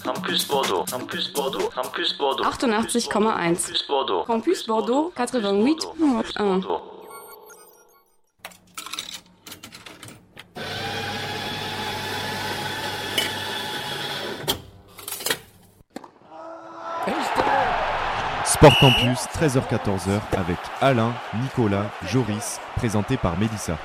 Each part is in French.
Campus Bordeaux. Campus Bordeaux. Campus Bordeaux. 88,1. Campus Bordeaux. Campus Bordeaux 88,1. Sport Campus, 13h-14h, avec Alain, Nicolas, Joris, présenté par Mélissa.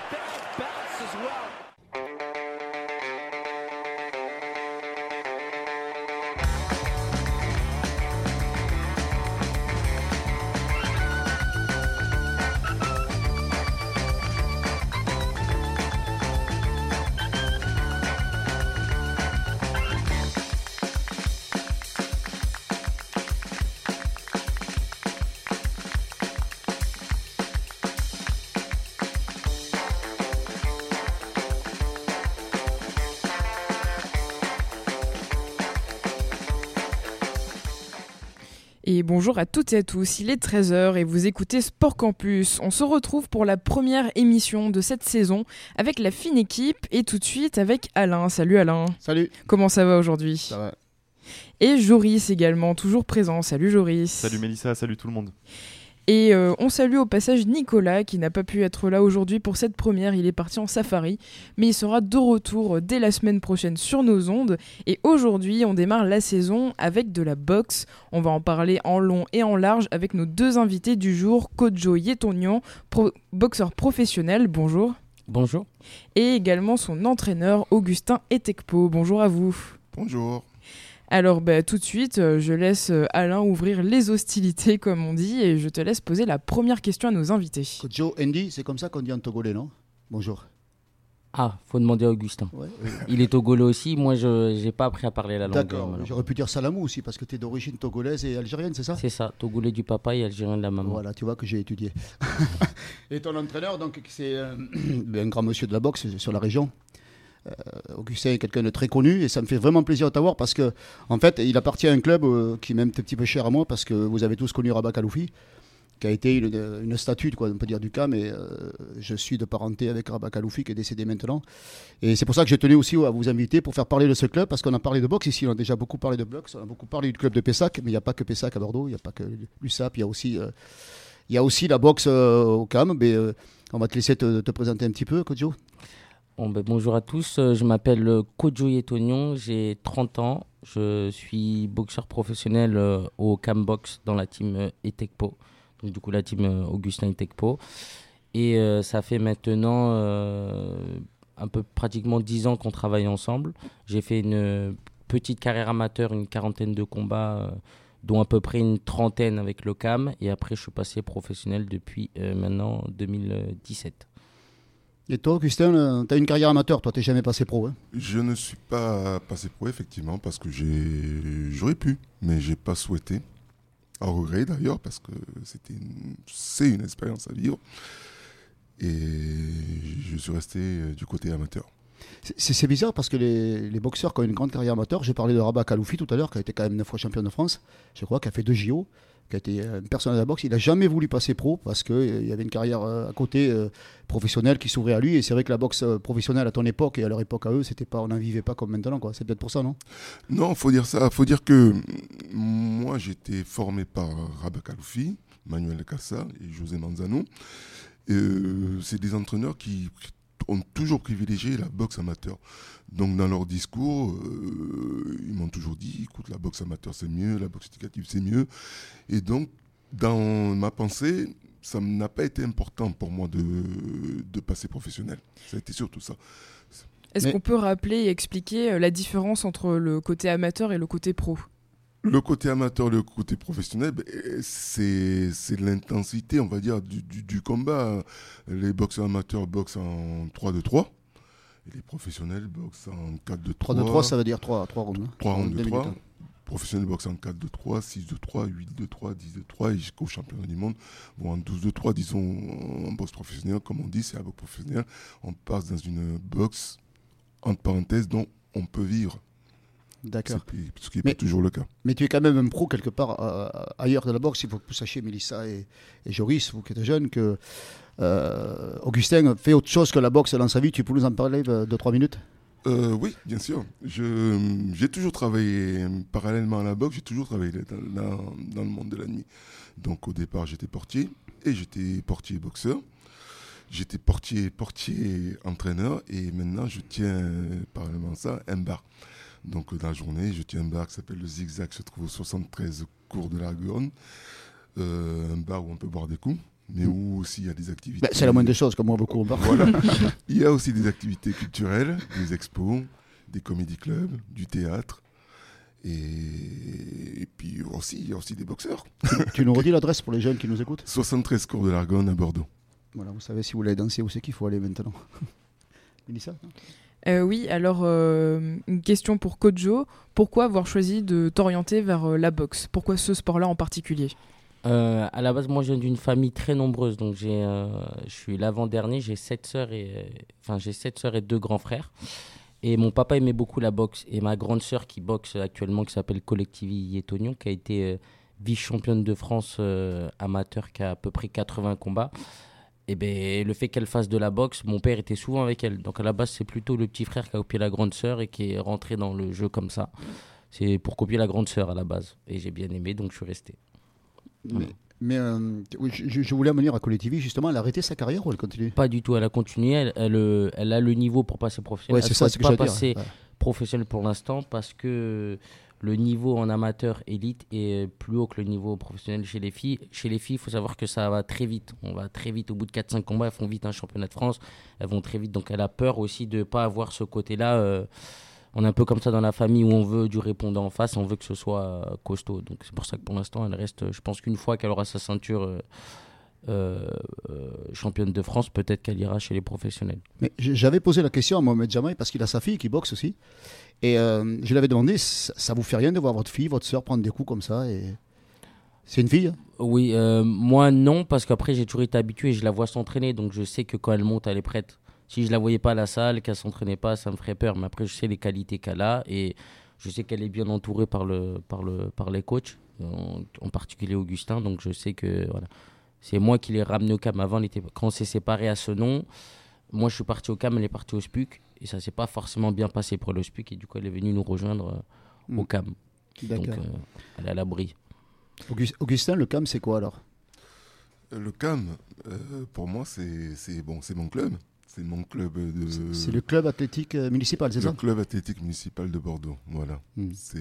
Et bonjour à toutes et à tous, il est 13h et vous écoutez Sport Campus. On se retrouve pour la première émission de cette saison avec la fine équipe et tout de suite avec Alain. Salut Alain. Salut. Comment ça va aujourd'hui ? Ça va. Et Joris également, toujours présent. Salut Joris. Salut Mélissa, salut tout le monde. Et on salue au passage Nicolas qui n'a pas pu être là aujourd'hui pour cette première, il est parti en safari, mais il sera de retour dès la semaine prochaine sur nos ondes. Et aujourd'hui, on démarre la saison avec de la boxe. On va en parler en long et en large avec nos deux invités du jour, Kodjo Yetonian, boxeur professionnel, bonjour. Bonjour. Et également son entraîneur, Augustin Etekpo, bonjour à vous. Bonjour. Alors tout de suite, je laisse Alain ouvrir les hostilités comme on dit et je te laisse poser la première question à nos invités. Kodjo, Andy, c'est comme ça qu'on dit en togolais, non ? Bonjour. Ah, faut demander à Augustin. Ouais. Il est togolais aussi, moi je n'ai pas appris à parler la langue. D'accord, j'aurais pu dire Salamou aussi parce que tu es d'origine togolaise et algérienne, c'est ça ? C'est ça, togolais du papa et algérien de la maman. Voilà, tu vois que j'ai étudié. Et ton entraîneur, donc, c'est un grand monsieur de la boxe sur la région. Augustin est quelqu'un de très connu et ça me fait vraiment plaisir de t'avoir parce que en fait il appartient à un club qui est même un petit peu cher à moi parce que vous avez tous connu Rabah Khaloufi qui a été une statue, quoi, on peut dire du cas, mais je suis de parenté avec Rabah Khaloufi qui est décédé maintenant et c'est pour ça que j'ai tenu aussi à vous inviter pour faire parler de ce club parce qu'on a parlé de boxe ici, on a déjà beaucoup parlé de boxe, on a beaucoup parlé du club de Pessac, mais il n'y a pas que Pessac à Bordeaux, il n'y a pas que l'USAP, il y a aussi la boxe au CAM, mais on va te laisser te présenter un petit peu, Kodjo. Bonjour à tous, je m'appelle Kodjo Yetonian, j'ai 30 ans, je suis boxeur professionnel au CAM Box dans la team Etekpo, donc du coup la team Augustin Etekpo. Et ça fait maintenant un peu pratiquement 10 ans qu'on travaille ensemble. J'ai fait une petite carrière amateur, une quarantaine de combats, dont à peu près une trentaine avec le CAM. Et après je suis passé professionnel depuis maintenant 2017. Et toi, Augustin, tu as une carrière amateur, toi, tu n'es jamais passé pro, hein ? Je ne suis pas passé pro, effectivement, parce que j'aurais pu, mais je n'ai pas souhaité. À regret, d'ailleurs, parce que c'est une expérience à vivre. Et je suis resté du côté amateur. C'est bizarre parce que les boxeurs qui ont une grande carrière amateur, j'ai parlé de Rabah Khaloufi tout à l'heure, qui a été quand même 9 fois champion de France, je crois, qui a fait 2 JO, qui a été une personne de la boxe. Il n'a jamais voulu passer pro parce qu'il y avait une carrière à côté professionnelle qui s'ouvrait à lui. Et c'est vrai que la boxe professionnelle à ton époque et à leur époque à eux, on n'en vivait pas comme maintenant, quoi. C'est peut-être pour ça, non ? Non, il faut dire ça. Il faut dire que moi, j'étais formé par Rabah Khaloufi, Manuel Cassa et José Manzano. C'est des entraîneurs qui ont toujours privilégié la boxe amateur. Donc dans leur discours, ils m'ont toujours dit, écoute, la boxe amateur c'est mieux, la boxe éducative c'est mieux. Et donc, dans ma pensée, ça n'a pas été important pour moi de passer professionnel. Ça a été surtout ça. Est-ce qu'on peut rappeler et expliquer la différence entre le côté amateur et le côté pro ? Le côté amateur, le côté professionnel, c'est l'intensité, on va dire, du combat. Les boxeurs amateurs boxent en 3-2-3. Et les professionnels boxent en 4-2-3. 3-2-3, ça veut dire 3 rounds. 3 rounds de 3. Professionnels boxent en 4-2-3, 6-2-3, 8-2-3, 10-2-3 et jusqu'au championnat du monde. Bon, en 12-2-3, disons, en boxe professionnelle, comme on dit, c'est la boxe professionnelle. On passe dans une boxe, entre parenthèses, dont on peut vivre. D'accord. Ce qui n'est pas toujours le cas. Mais tu es quand même un pro quelque part ailleurs de la boxe. Il faut que vous sachiez, Mélissa et Joris, vous qui êtes jeunes, que Augustin fait autre chose que la boxe dans sa vie. Tu peux nous en parler 2-3 minutes ? Oui, bien sûr. J'ai toujours travaillé parallèlement à la boxe, j'ai toujours travaillé dans le monde de la nuit. Donc au départ, j'étais portier et j'étais portier boxeur. J'étais portier entraîneur et maintenant je tiens parallèlement à ça un bar. Donc dans la journée, je tiens un bar qui s'appelle le Zigzag, qui se trouve au 73 cours de la Garonne. Un bar où on peut boire des coups, mais où aussi il y a des activités. C'est la moindre des choses, comme moi, beaucoup au bar. Voilà. Il y a aussi des activités culturelles, des expos, des comédie clubs, du théâtre. Et puis aussi, il y a aussi des boxeurs. Tu nous redis l'adresse pour les jeunes qui nous écoutent? 73 cours de l'Argonne à Bordeaux. Voilà, vous savez si vous voulez danser, où c'est qu'il faut aller maintenant. Mélissa? Oui, alors une question pour Kojo. Pourquoi avoir choisi de t'orienter vers la boxe? Pourquoi ce sport-là en particulier? À la base, moi, je viens d'une famille très nombreuse. Donc, je suis l'avant-dernier. J'ai 7 sœurs et 2 grands frères. Et mon papa aimait beaucoup la boxe. Et ma grande sœur qui boxe actuellement, qui s'appelle Colectivi Yetonion, qui a été vice-championne de France amateur, qui a à peu près 80 combats. Et ben, le fait qu'elle fasse de la boxe, mon père était souvent avec elle. Donc à la base, c'est plutôt le petit frère qui a copié la grande sœur et qui est rentré dans le jeu comme ça. C'est pour copier la grande sœur à la base. Et j'ai bien aimé, donc je suis resté. Mais oui, je voulais en venir à Colectivi, justement. Elle a arrêté sa carrière ou elle continue? Pas du tout, elle a continué. Elle a le niveau pour passer professionnel. Ouais, c'est Elle ça, souhaite ce que pas j'allais dire. passer Ouais. professionnel pour l'instant parce que le niveau en amateur élite est plus haut que le niveau professionnel chez les filles. Chez les filles, il faut savoir que ça va très vite. On va très vite. Au bout de 4-5 combats, elles font vite un championnat de France. Elles vont très vite. Donc elle a peur aussi de ne pas avoir ce côté-là. On est un peu comme ça dans la famille où on veut du répondant en face, on veut que ce soit costaud. Donc c'est pour ça que pour l'instant, elle reste. Je pense qu'une fois qu'elle aura sa ceinture championne de France, peut-être qu'elle ira chez les professionnels. Mais j'avais posé la question à Mohamed Jamaï parce qu'il a sa fille qui boxe aussi. Et je lui avais demandé, ça vous fait rien de voir votre fille, votre soeur prendre des coups comme ça et... C'est une fille, hein? Oui, moi non, parce qu'après j'ai toujours été habitué, je la vois s'entraîner, donc je sais que quand elle monte, elle est prête. Si je la voyais pas à la salle, qu'elle s'entraînait pas, ça me ferait peur. Mais après, je sais les qualités qu'elle a et je sais qu'elle est bien entourée par les coachs, en particulier Augustin. Donc je sais que voilà, c'est moi qui l'ai ramené au CAM. Avant, quand on s'est séparés à Senon, moi je suis parti au CAM, elle est partie au SPUC et ça s'est pas forcément bien passé pour le SPUC et du coup elle est venue nous rejoindre au CAM. D'accord. Donc elle est à l'abri. Augustin, le CAM, c'est quoi alors? Le CAM, pour moi, c'est mon club. C'est mon club de... C'est le club athlétique municipal, c'est ça? Le club athlétique municipal de Bordeaux, voilà. Mm. C'est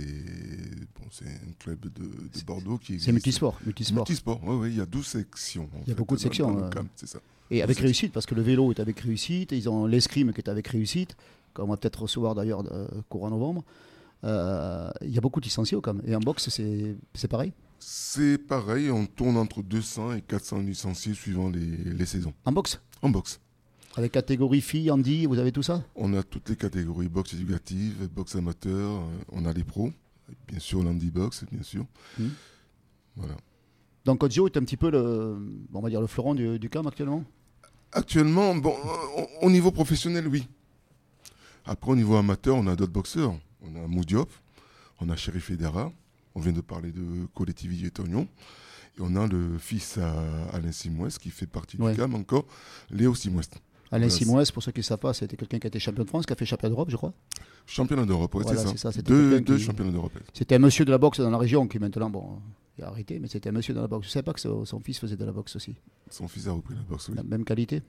un club de Bordeaux qui existe. C'est multisport. Multisport, oui, il y a 12 sections. Il y a beaucoup de sections, dans le CAM, c'est ça. Et avec réussite, parce que le vélo est avec réussite, ils ont l'escrime qui est avec réussite, qu'on va peut-être recevoir d'ailleurs courant novembre. Il y a beaucoup de licenciés au CAM. Et en boxe, c'est pareil? C'est pareil, on tourne entre 200 et 400 licenciés suivant les saisons. En boxe? En boxe. Avec catégorie filles, handi, vous avez tout ça? On a toutes les catégories, boxe éducative, boxe amateur, on a les pros, bien sûr l'handi-box, bien sûr. Voilà. Donc Kojo est un petit peu on va dire le fleuron du CAM actuellement? Actuellement, au niveau professionnel, oui. Après, au niveau amateur, on a d'autres boxeurs. On a Moudiop, on a Chéri Federa, on vient de parler de Colectivi Yetonion. Et on a le fils à Alain Simoes qui fait partie du CAM encore, Léo Simoes. Alain Voilà. Simoes, pour ceux qui ne savent pas, c'était quelqu'un qui a été champion de France, qui a fait champion d'Europe, je crois. Championnat d'Europe, ouais, Voilà, c'est c'est ça, ça. c'était Deux quelqu'un qui- championnats d'Europe. C'était un monsieur de la boxe dans la région qui maintenant, il a arrêté, mais c'était un monsieur de la boxe. Je ne savais pas que son fils faisait de la boxe aussi. Son fils a repris la boxe, oui. La même qualité.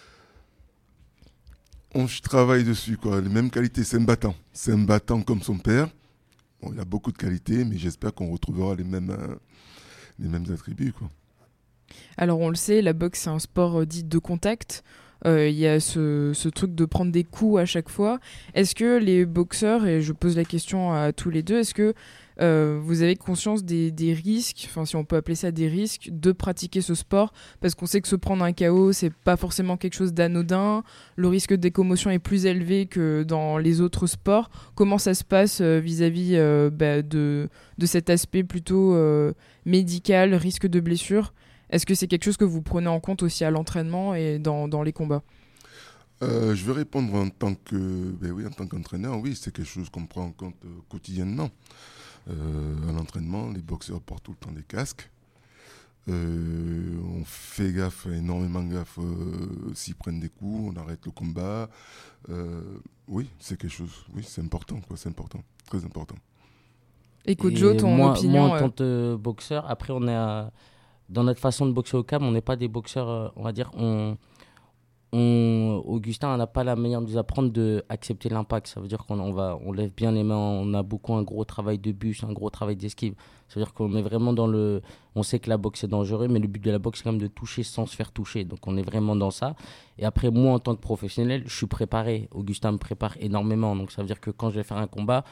On travaille dessus, quoi. Les mêmes qualités, c'est un battant. C'est un battant comme son père. Bon, il a beaucoup de qualités, mais j'espère qu'on retrouvera les mêmes attributs, quoi. Alors on le sait, la boxe c'est un sport dit de contact. Il y a ce truc de prendre des coups à chaque fois. Est-ce que les boxeurs, et je pose la question à tous les deux, est-ce que vous avez conscience des risques, enfin si on peut appeler ça des risques, de pratiquer ce sport? Parce qu'on sait que se prendre un KO, c'est pas forcément quelque chose d'anodin. Le risque de commotion est plus élevé que dans les autres sports. Comment ça se passe vis-à-vis de cet aspect plutôt médical, risque de blessure? Est-ce que c'est quelque chose que vous prenez en compte aussi à l'entraînement et dans les combats? Je vais répondre en tant qu'entraîneur. Oui, c'est quelque chose qu'on prend en compte quotidiennement. À l'entraînement, les boxeurs portent tout le temps des casques. On fait gaffe, énormément gaffe s'ils prennent des coups, on arrête le combat. Oui, c'est quelque chose, oui, c'est important, quoi, c'est important, très important. Et Coach Joe, ton opinion moi, en tant que boxeur, après, dans notre façon de boxer au CAM, on n'est pas des boxeurs, on va dire, Augustin n'a pas la manière de nous apprendre d'accepter l'impact. Ça veut dire on lève bien les mains, on a beaucoup un gros travail de bûche, un gros travail d'esquive. Ça veut dire qu'on est vraiment on sait que la boxe est dangereux, mais le but de la boxe c'est quand même de toucher sans se faire toucher. Donc on est vraiment dans ça. Et après, moi en tant que professionnel, je suis préparé. Augustin me prépare énormément. Donc ça veut dire que quand je vais faire un combat,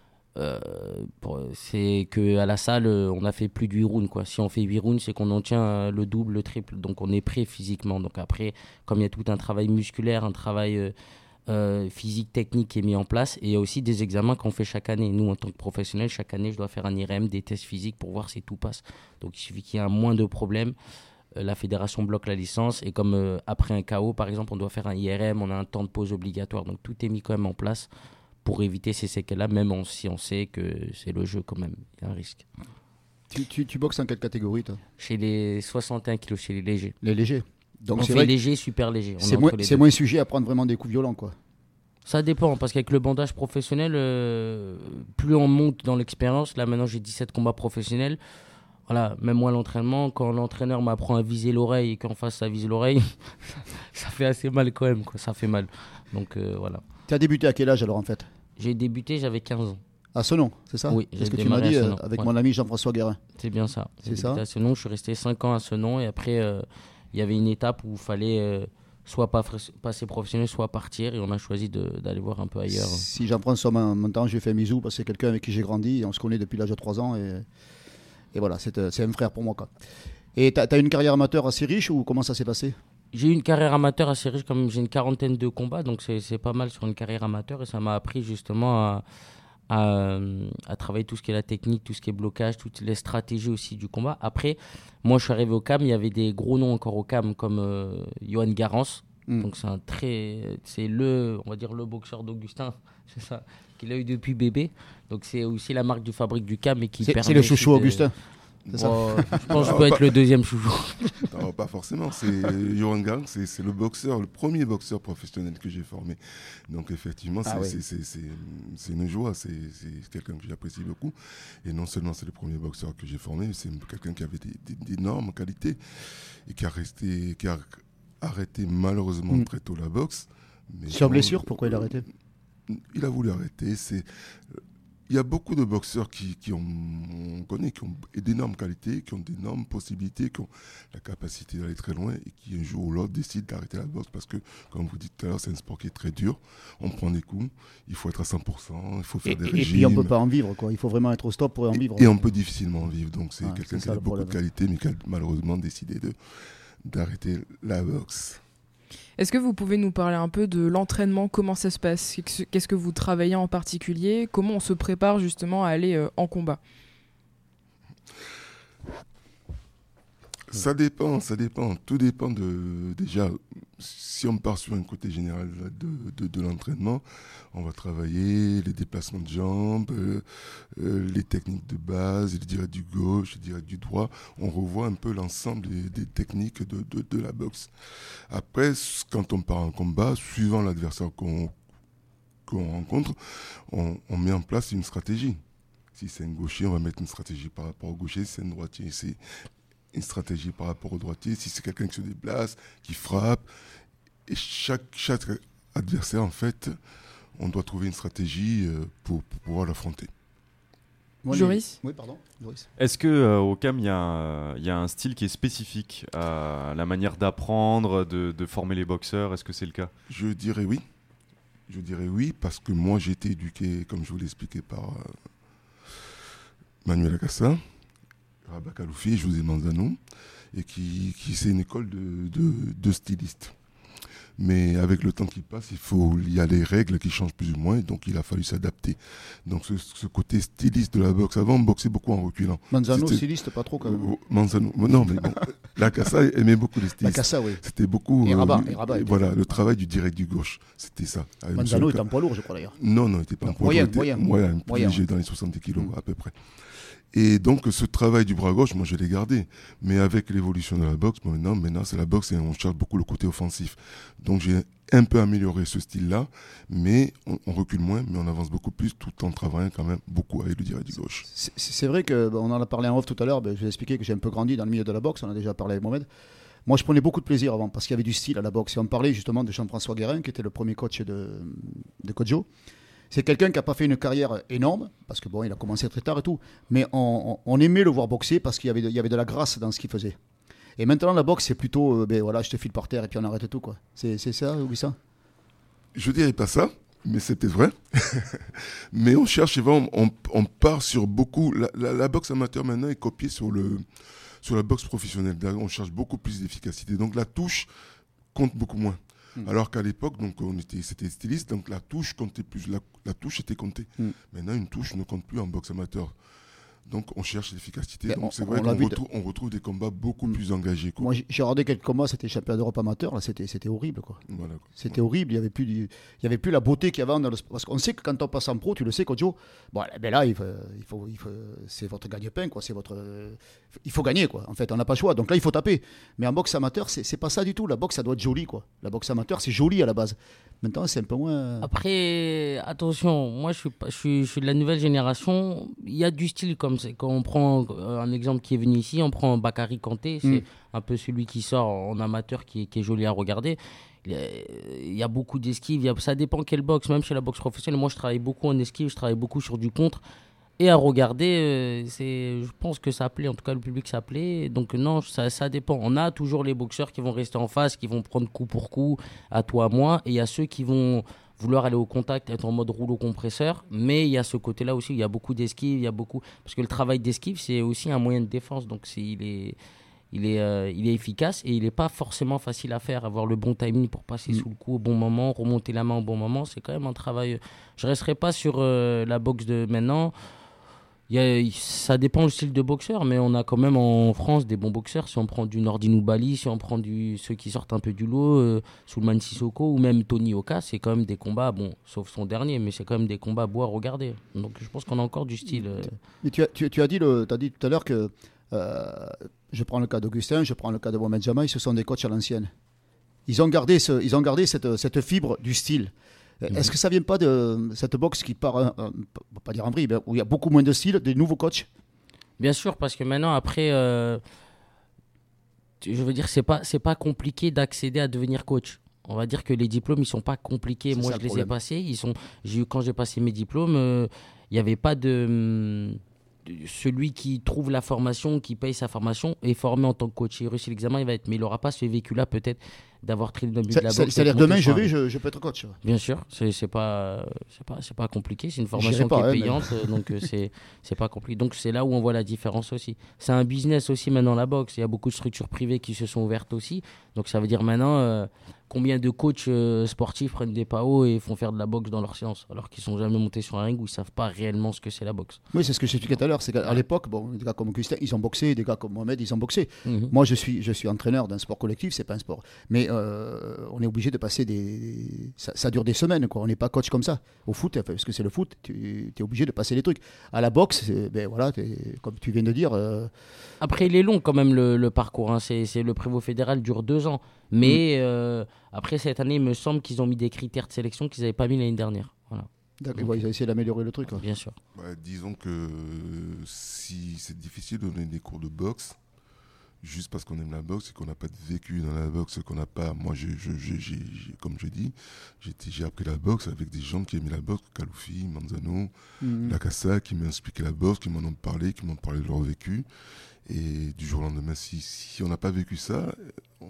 c'est qu'à la salle, on a fait plus de 8 rounds, quoi. Si on fait 8 rounds, c'est qu'on en tient le double, le triple. Donc on est prêt physiquement. Donc après, comme il y a tout un travail musculaire, un travail physique, technique qui est mis en place, et il y a aussi des examens qu'on fait chaque année. Nous, en tant que professionnels, chaque année, je dois faire un IRM, des tests physiques pour voir si tout passe. Donc il suffit qu'il y ait un moins de problèmes. La fédération bloque la licence, et comme après un KO, par exemple, on doit faire un IRM, on a un temps de pause obligatoire. Donc tout est mis quand même en place pour éviter ces séquelles-là, même si on sait que c'est le jeu quand même, il y a un risque. Tu boxes en quelle catégorie, toi? Chez les 61 kilos, chez les légers. Les légers. Donc on fait léger, super léger. C'est moins sujet à prendre vraiment des coups violents, quoi. Ça dépend, parce qu'avec le bandage professionnel, plus on monte dans l'expérience, là maintenant j'ai 17 combats professionnels, voilà, même moi l'entraînement, quand l'entraîneur m'apprend à viser l'oreille et qu'en face ça vise l'oreille, ça fait assez mal quand même, quoi. Ça fait mal. Donc voilà. Tu as débuté à quel âge alors en fait? J'ai débuté, j'avais 15 ans. À Senon, c'est ça? Oui, c'est ce que tu m'as dit avec mon ami Jean-François Guérin. C'est bien ça. C'est ça. À Senon, je suis resté 5 ans à Senon, et après il y avait une étape où il fallait soit passer professionnel, soit partir, et on a choisi d'aller voir un peu ailleurs. Si j'en prends sur mon temps, je lui ai fait un bisou parce que c'est quelqu'un avec qui j'ai grandi, et on se connaît depuis l'âge de 3 ans, et voilà, c'est un frère pour moi, quoi. Et tu as une carrière amateur assez riche, ou comment ça s'est passé? J'ai eu une carrière amateur assez riche, comme j'ai une 40aine de combats, donc c'est pas mal sur une carrière amateur, et ça m'a appris justement à travailler tout ce qui est la technique, tout ce qui est blocage, toutes les stratégies aussi du combat. Après, moi je suis arrivé au CAM, il y avait des gros noms encore au CAM comme Johan Garance, donc on va dire le boxeur d'Augustin, c'est ça, qu'il a eu depuis bébé, donc c'est aussi la marque du fabrique du CAM, et qui c'est le chouchou Augustin. Je pense que je peux être le deuxième chouchou. Non, pas forcément. C'est Johan Gang, c'est le premier boxeur professionnel que j'ai formé. Donc effectivement, c'est une joie. C'est quelqu'un que j'apprécie beaucoup. Et non seulement c'est le premier boxeur que j'ai formé, c'est quelqu'un qui avait d'énormes qualités et qui a arrêté malheureusement très tôt la boxe. Mais sur blessure, pourquoi il a arrêté? Il a voulu arrêter. Il y a beaucoup de boxeurs on connaît, qui ont d'énormes qualités, qui ont d'énormes possibilités, qui ont la capacité d'aller très loin, et qui un jour ou l'autre décident d'arrêter la boxe parce que, comme vous dites tout à l'heure, c'est un sport qui est très dur. On prend des coups, il faut être à 100%, il faut faire des régimes. Et puis on ne peut pas en vivre, quoi. Il faut vraiment être au stop pour en vivre. Et on peut difficilement en vivre. Donc c'est quelqu'un qui a beaucoup de qualités, mais qui a malheureusement décidé d'arrêter la boxe. Est-ce que vous pouvez nous parler un peu de l'entraînement? Comment ça se passe? Qu'est-ce que vous travaillez en particulier? Comment on se prépare justement à aller en combat? Ça dépend. Tout dépend déjà, si on part sur un côté général de l'entraînement, on va travailler les déplacements de jambes, les techniques de base, les directs du gauche, les directs du droit. On revoit un peu l'ensemble des techniques de la boxe. Après, quand on part en combat, suivant l'adversaire qu'on rencontre, on met en place une stratégie. Si c'est un gaucher, on va mettre une stratégie par rapport au gaucher. Si c'est un droitier, c'est une stratégie par rapport au droitier. Si c'est quelqu'un qui se déplace, qui frappe, et chaque adversaire, en fait, on doit trouver une stratégie pour pouvoir l'affronter. Joris ? Oui, pardon. Joris. Est-ce qu'au CAM, il y a un style qui est spécifique à la manière d'apprendre, de former les boxeurs? Est-ce que c'est le cas? Je dirais oui. Parce que moi, j'ai été éduqué, comme je vous l'ai expliqué, par Manuel Acassa, Rabah Kaloufi et José Manzano, et qui c'est une école de stylistes. Mais avec le temps qui passe, il y a des règles qui changent plus ou moins, donc il a fallu s'adapter. Donc ce côté styliste de la boxe, avant on boxait beaucoup en reculant. Manzano, C'était- styliste, pas trop quand même. Manzano, non mais bon, la Cassa aimait beaucoup les La stylistes. Cassa, oui. C'était beaucoup. Et Rabat était- voilà, le travail du direct du gauche, c'était ça. Manzano est un poids lourd, je crois d'ailleurs. Non, il n'était pas un poids Moyen, lourd, il était moyen. plus léger, dans les 70 kilos à peu près. Et donc ce travail du bras gauche, moi je l'ai gardé. Mais avec l'évolution de la boxe, maintenant c'est la boxe et on cherche beaucoup le côté offensif. Donc j'ai un peu amélioré ce style-là, mais on recule moins, mais on avance beaucoup plus tout en travaillant quand même beaucoup avec le direct du gauche. C'est vrai qu'on en a parlé en off tout à l'heure, je vous ai expliqué que j'ai un peu grandi dans le milieu de la boxe, on a déjà parlé avec Mohamed. Moi je prenais beaucoup de plaisir avant parce qu'il y avait du style à la boxe. Et on parlait justement de Jean-François Guérin qui était le premier coach de Kojo. C'est quelqu'un qui n'a pas fait une carrière énorme, parce que bon, il a commencé très tard et tout, mais on aimait le voir boxer parce qu'il y avait de la grâce dans ce qu'il faisait. Et maintenant, la boxe, c'est plutôt, voilà, je te file par terre et puis on arrête tout, quoi. C'est ça, Augustin? Je dirais pas ça, mais c'est peut-être vrai. Mais on cherche, on part sur beaucoup. La boxe amateur maintenant est copiée sur la boxe professionnelle. On cherche beaucoup plus d'efficacité. Donc la touche compte beaucoup moins. Alors qu'à l'époque, donc c'était styliste, donc la touche comptait plus. La touche était comptée. Maintenant, une touche ne compte plus en boxe amateur. Donc on cherche l'efficacité. Mais Donc c'est vrai qu'on retrouve des combats beaucoup plus engagés, quoi. Moi, j'ai regardé quelques combats, c'était championnat d'Europe amateur, là, c'était horrible, quoi. Voilà, quoi. C'était horrible, il y avait plus la beauté qu'il y avait dans le sport. Parce qu'on sait que quand on passe en pro, tu le sais, Kojo, bon, ben là, il faut, c'est votre gagne-pain, quoi. Il faut gagner, quoi. En fait, on n'a pas le choix. Donc là, il faut taper. Mais en boxe amateur, c'est pas ça du tout. La boxe, ça doit être joli, quoi. La boxe amateur, c'est joli à la base. Maintenant, c'est un peu moins. Après, attention, moi je suis de la nouvelle génération. Il y a du style comme c'est. Quand on prend un exemple qui est venu ici, on prend Bakary Kanté, c'est un peu celui qui sort en amateur qui est joli à regarder. Il y a beaucoup d'esquives, ça dépend quelle boxe, même chez la boxe professionnelle. Moi je travaille beaucoup en esquive, je travaille beaucoup sur du contre. Et à regarder, je pense que ça plaît, en tout cas le public ça plaît. Donc non, ça dépend. On a toujours les boxeurs qui vont rester en face, qui vont prendre coup pour coup, à toi, à moi. Et il y a ceux qui vont vouloir aller au contact, être en mode rouleau compresseur. Mais il y a ce côté-là aussi, il y a beaucoup d'esquives, parce que le travail d'esquive, c'est aussi un moyen de défense. Donc il est efficace et il n'est pas forcément facile à faire. Avoir le bon timing pour passer sous le coup au bon moment, remonter la main au bon moment, c'est quand même un travail. Je ne resterai pas sur la boxe de maintenant. Ça dépend du style de boxeur, mais on a quand même en France des bons boxeurs. Si on prend du Nordin Bali, si on prend ceux qui sortent un peu du lot, Soulman Sissoko ou même Tony Oka, c'est quand même des combats, bon, sauf son dernier, mais c'est quand même des combats beaux à regarder. Donc je pense qu'on a encore du style. Mais tu as dit tout à l'heure que je prends le cas d'Augustin, je prends le cas de Mohamed Jamaï, ce sont des coachs à l'ancienne. Ils ont gardé cette fibre du style. Est-ce que ça vient pas de cette boxe qui part, on va pas dire en vrille, où il y a beaucoup moins de style, des nouveaux coachs? Bien sûr, parce que maintenant, après, je veux dire, c'est pas compliqué d'accéder à devenir coach. On va dire que les diplômes, ils sont pas compliqués. Moi, je les ai passés. Quand j'ai passé mes diplômes, il n'y avait pas celui qui trouve la formation, qui paye sa formation, est formé en tant que coach. Il réussit l'examen, il va être. Mais il n'aura pas ce véhicule-là, peut-être, d'avoir trilinobus de la boxe. C'est-à-dire demain, je peux être coach. Bien sûr, c'est pas compliqué. C'est une formation qui est payante, donc c'est pas compliqué. Donc c'est là où on voit la différence aussi. C'est un business aussi maintenant la boxe. Il y a beaucoup de structures privées qui se sont ouvertes aussi. Donc ça veut dire maintenant combien de coachs sportifs prennent des PAO et font faire de la boxe dans leur séance, alors qu'ils sont jamais montés sur un ring où ils savent pas réellement ce que c'est la boxe. Oui, c'est ce que j'expliquais tout à l'heure. C'est qu'à l'époque, bon, des gars comme Augustin, ils ont boxé, des gars comme Mohamed, ils ont boxé. Moi, je suis entraîneur d'un sport collectif, c'est pas un sport. Mais on est obligé de passer ça dure des semaines, quoi. On n'est pas coach comme ça. Au foot, parce que c'est le foot, tu es obligé de passer les trucs. À la boxe, voilà, comme tu viens de dire. Après, il est long quand même le parcours. Hein. C'est le prévôt fédéral dure 2 ans. Mais après cette année, il me semble qu'ils ont mis des critères de sélection qu'ils n'avaient pas mis l'année dernière. Voilà. D'accord, ils ont essayé d'améliorer le truc. Quoi. Bien sûr. Disons que si c'est difficile de donner des cours de boxe, juste parce qu'on aime la boxe et qu'on n'a pas de vécu dans la boxe, qu'on n'a pas. Moi, comme je dis, j'ai appris la boxe avec des gens qui aimaient la boxe, Kaloufi, Manzano, Lacassa, qui m'ont expliqué la boxe, qui m'en ont parlé de leur vécu. Et du jour au lendemain, si on n'a pas vécu ça,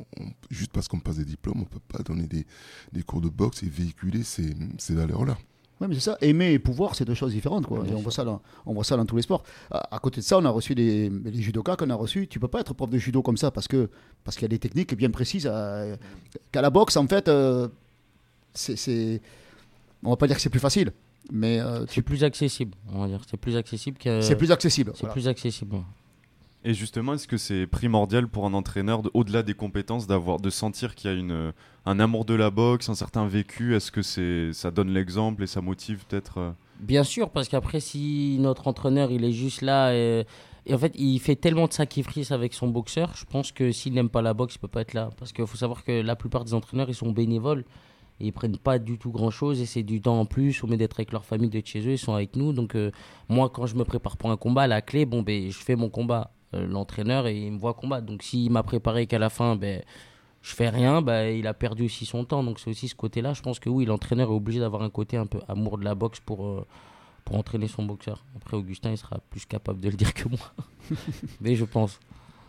juste parce qu'on passe des diplômes, on ne peut pas donner des cours de boxe et véhiculer ces valeurs-là. Oui, mais c'est ça. Aimer et pouvoir, c'est deux choses différentes, quoi. Et on voit ça dans tous les sports. À côté de ça, on a reçu les judokas qu'on a reçus. Tu peux pas être prof de judo comme ça parce qu'il y a des techniques bien précises. Qu'à la boxe, en fait, on va pas dire que c'est plus facile, mais C'est plus accessible, on va dire. C'est plus accessible que. c'est plus accessible. C'est Voilà. plus accessible. Ouais. Et justement, est-ce que c'est primordial pour un entraîneur, au-delà des compétences, de sentir qu'il y a un amour de la boxe, un certain vécu? Est-ce que ça donne l'exemple et ça motive peut-être Bien sûr, parce qu'après, si notre entraîneur il est juste là et en fait il fait tellement de sacrifices avec son boxeur, je pense que s'il n'aime pas la boxe, il peut pas être là. Parce qu'il faut savoir que la plupart des entraîneurs ils sont bénévoles et ils prennent pas du tout grand chose et c'est du temps en plus. Au lieu d'être avec leur famille, d'être chez eux, ils sont avec nous. Donc moi, quand je me prépare pour un combat, la clé, je fais mon combat. L'entraîneur et il me voit combattre. Donc s'il m'a préparé qu'à la fin, je fais rien, il a perdu aussi son temps. Donc c'est aussi ce côté-là. Je pense que oui, l'entraîneur est obligé d'avoir un côté un peu amour de la boxe pour entraîner son boxeur. Après, Augustin, il sera plus capable de le dire que moi. Mais je pense.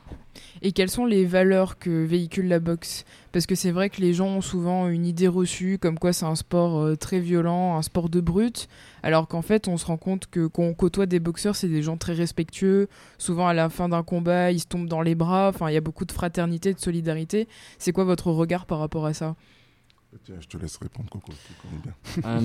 Et quelles sont les valeurs que véhicule la boxe? Parce que c'est vrai que les gens ont souvent une idée reçue comme quoi c'est un sport très violent, un sport de brute, alors qu'en fait on se rend compte que quand on côtoie des boxeurs, c'est des gens très respectueux. Souvent à la fin d'un combat, ils se tombent dans les bras, enfin il y a beaucoup de fraternité, de solidarité. C'est quoi votre regard par rapport à ça? Tiens, je te laisse répondre, Coco, tu connais bien.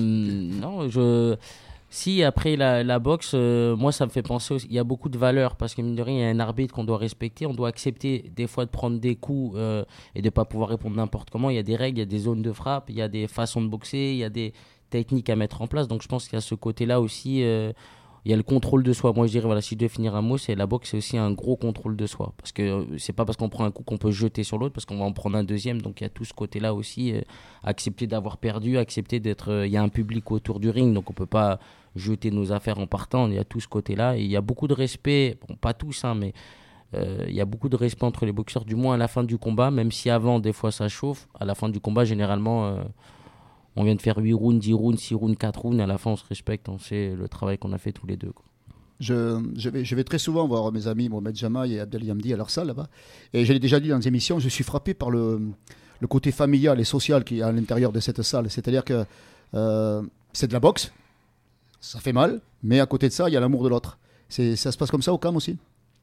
Non, Si, après la boxe, moi, ça me fait penser aussi. Il y a beaucoup de valeurs parce que, mine de rien, il y a un arbitre qu'on doit respecter. On doit accepter, des fois, de prendre des coups et de ne pas pouvoir répondre n'importe comment. Il y a des règles, il y a des zones de frappe, il y a des façons de boxer, il y a des techniques à mettre en place. Donc, je pense qu'il y a ce côté-là aussi. Il y a le contrôle de soi. Moi, je dirais, voilà, si je devais finir un mot, c'est la boxe, c'est aussi un gros contrôle de soi. Parce que c'est pas parce qu'on prend un coup qu'on peut jeter sur l'autre, parce qu'on va en prendre un deuxième. Donc, il y a tout ce côté-là aussi. Accepter d'avoir perdu, accepter d'être. Il y a un public autour du ring, donc on peut pas jeter nos affaires en partant. Il y a tout ce côté-là. Et il y a beaucoup de respect. Bon, pas tous, hein, mais il y a beaucoup de respect entre les boxeurs, du moins à la fin du combat, même si avant, des fois, ça chauffe. À la fin du combat, généralement. On vient de faire 8 rounds, 10 rounds, 6 rounds, 4 rounds, et à la fin on se respecte, on sait le travail qu'on a fait tous les deux, quoi. Je vais très souvent voir mes amis Mohamed Jamaï et Abdel Yamdi à leur salle là-bas. Et je l'ai déjà dit dans des émissions, je suis frappé par le côté familial et social qui est à l'intérieur de cette salle. C'est-à-dire que c'est de la boxe, ça fait mal, mais à côté de ça, il y a l'amour de l'autre. Ça se passe comme ça au CAM aussi?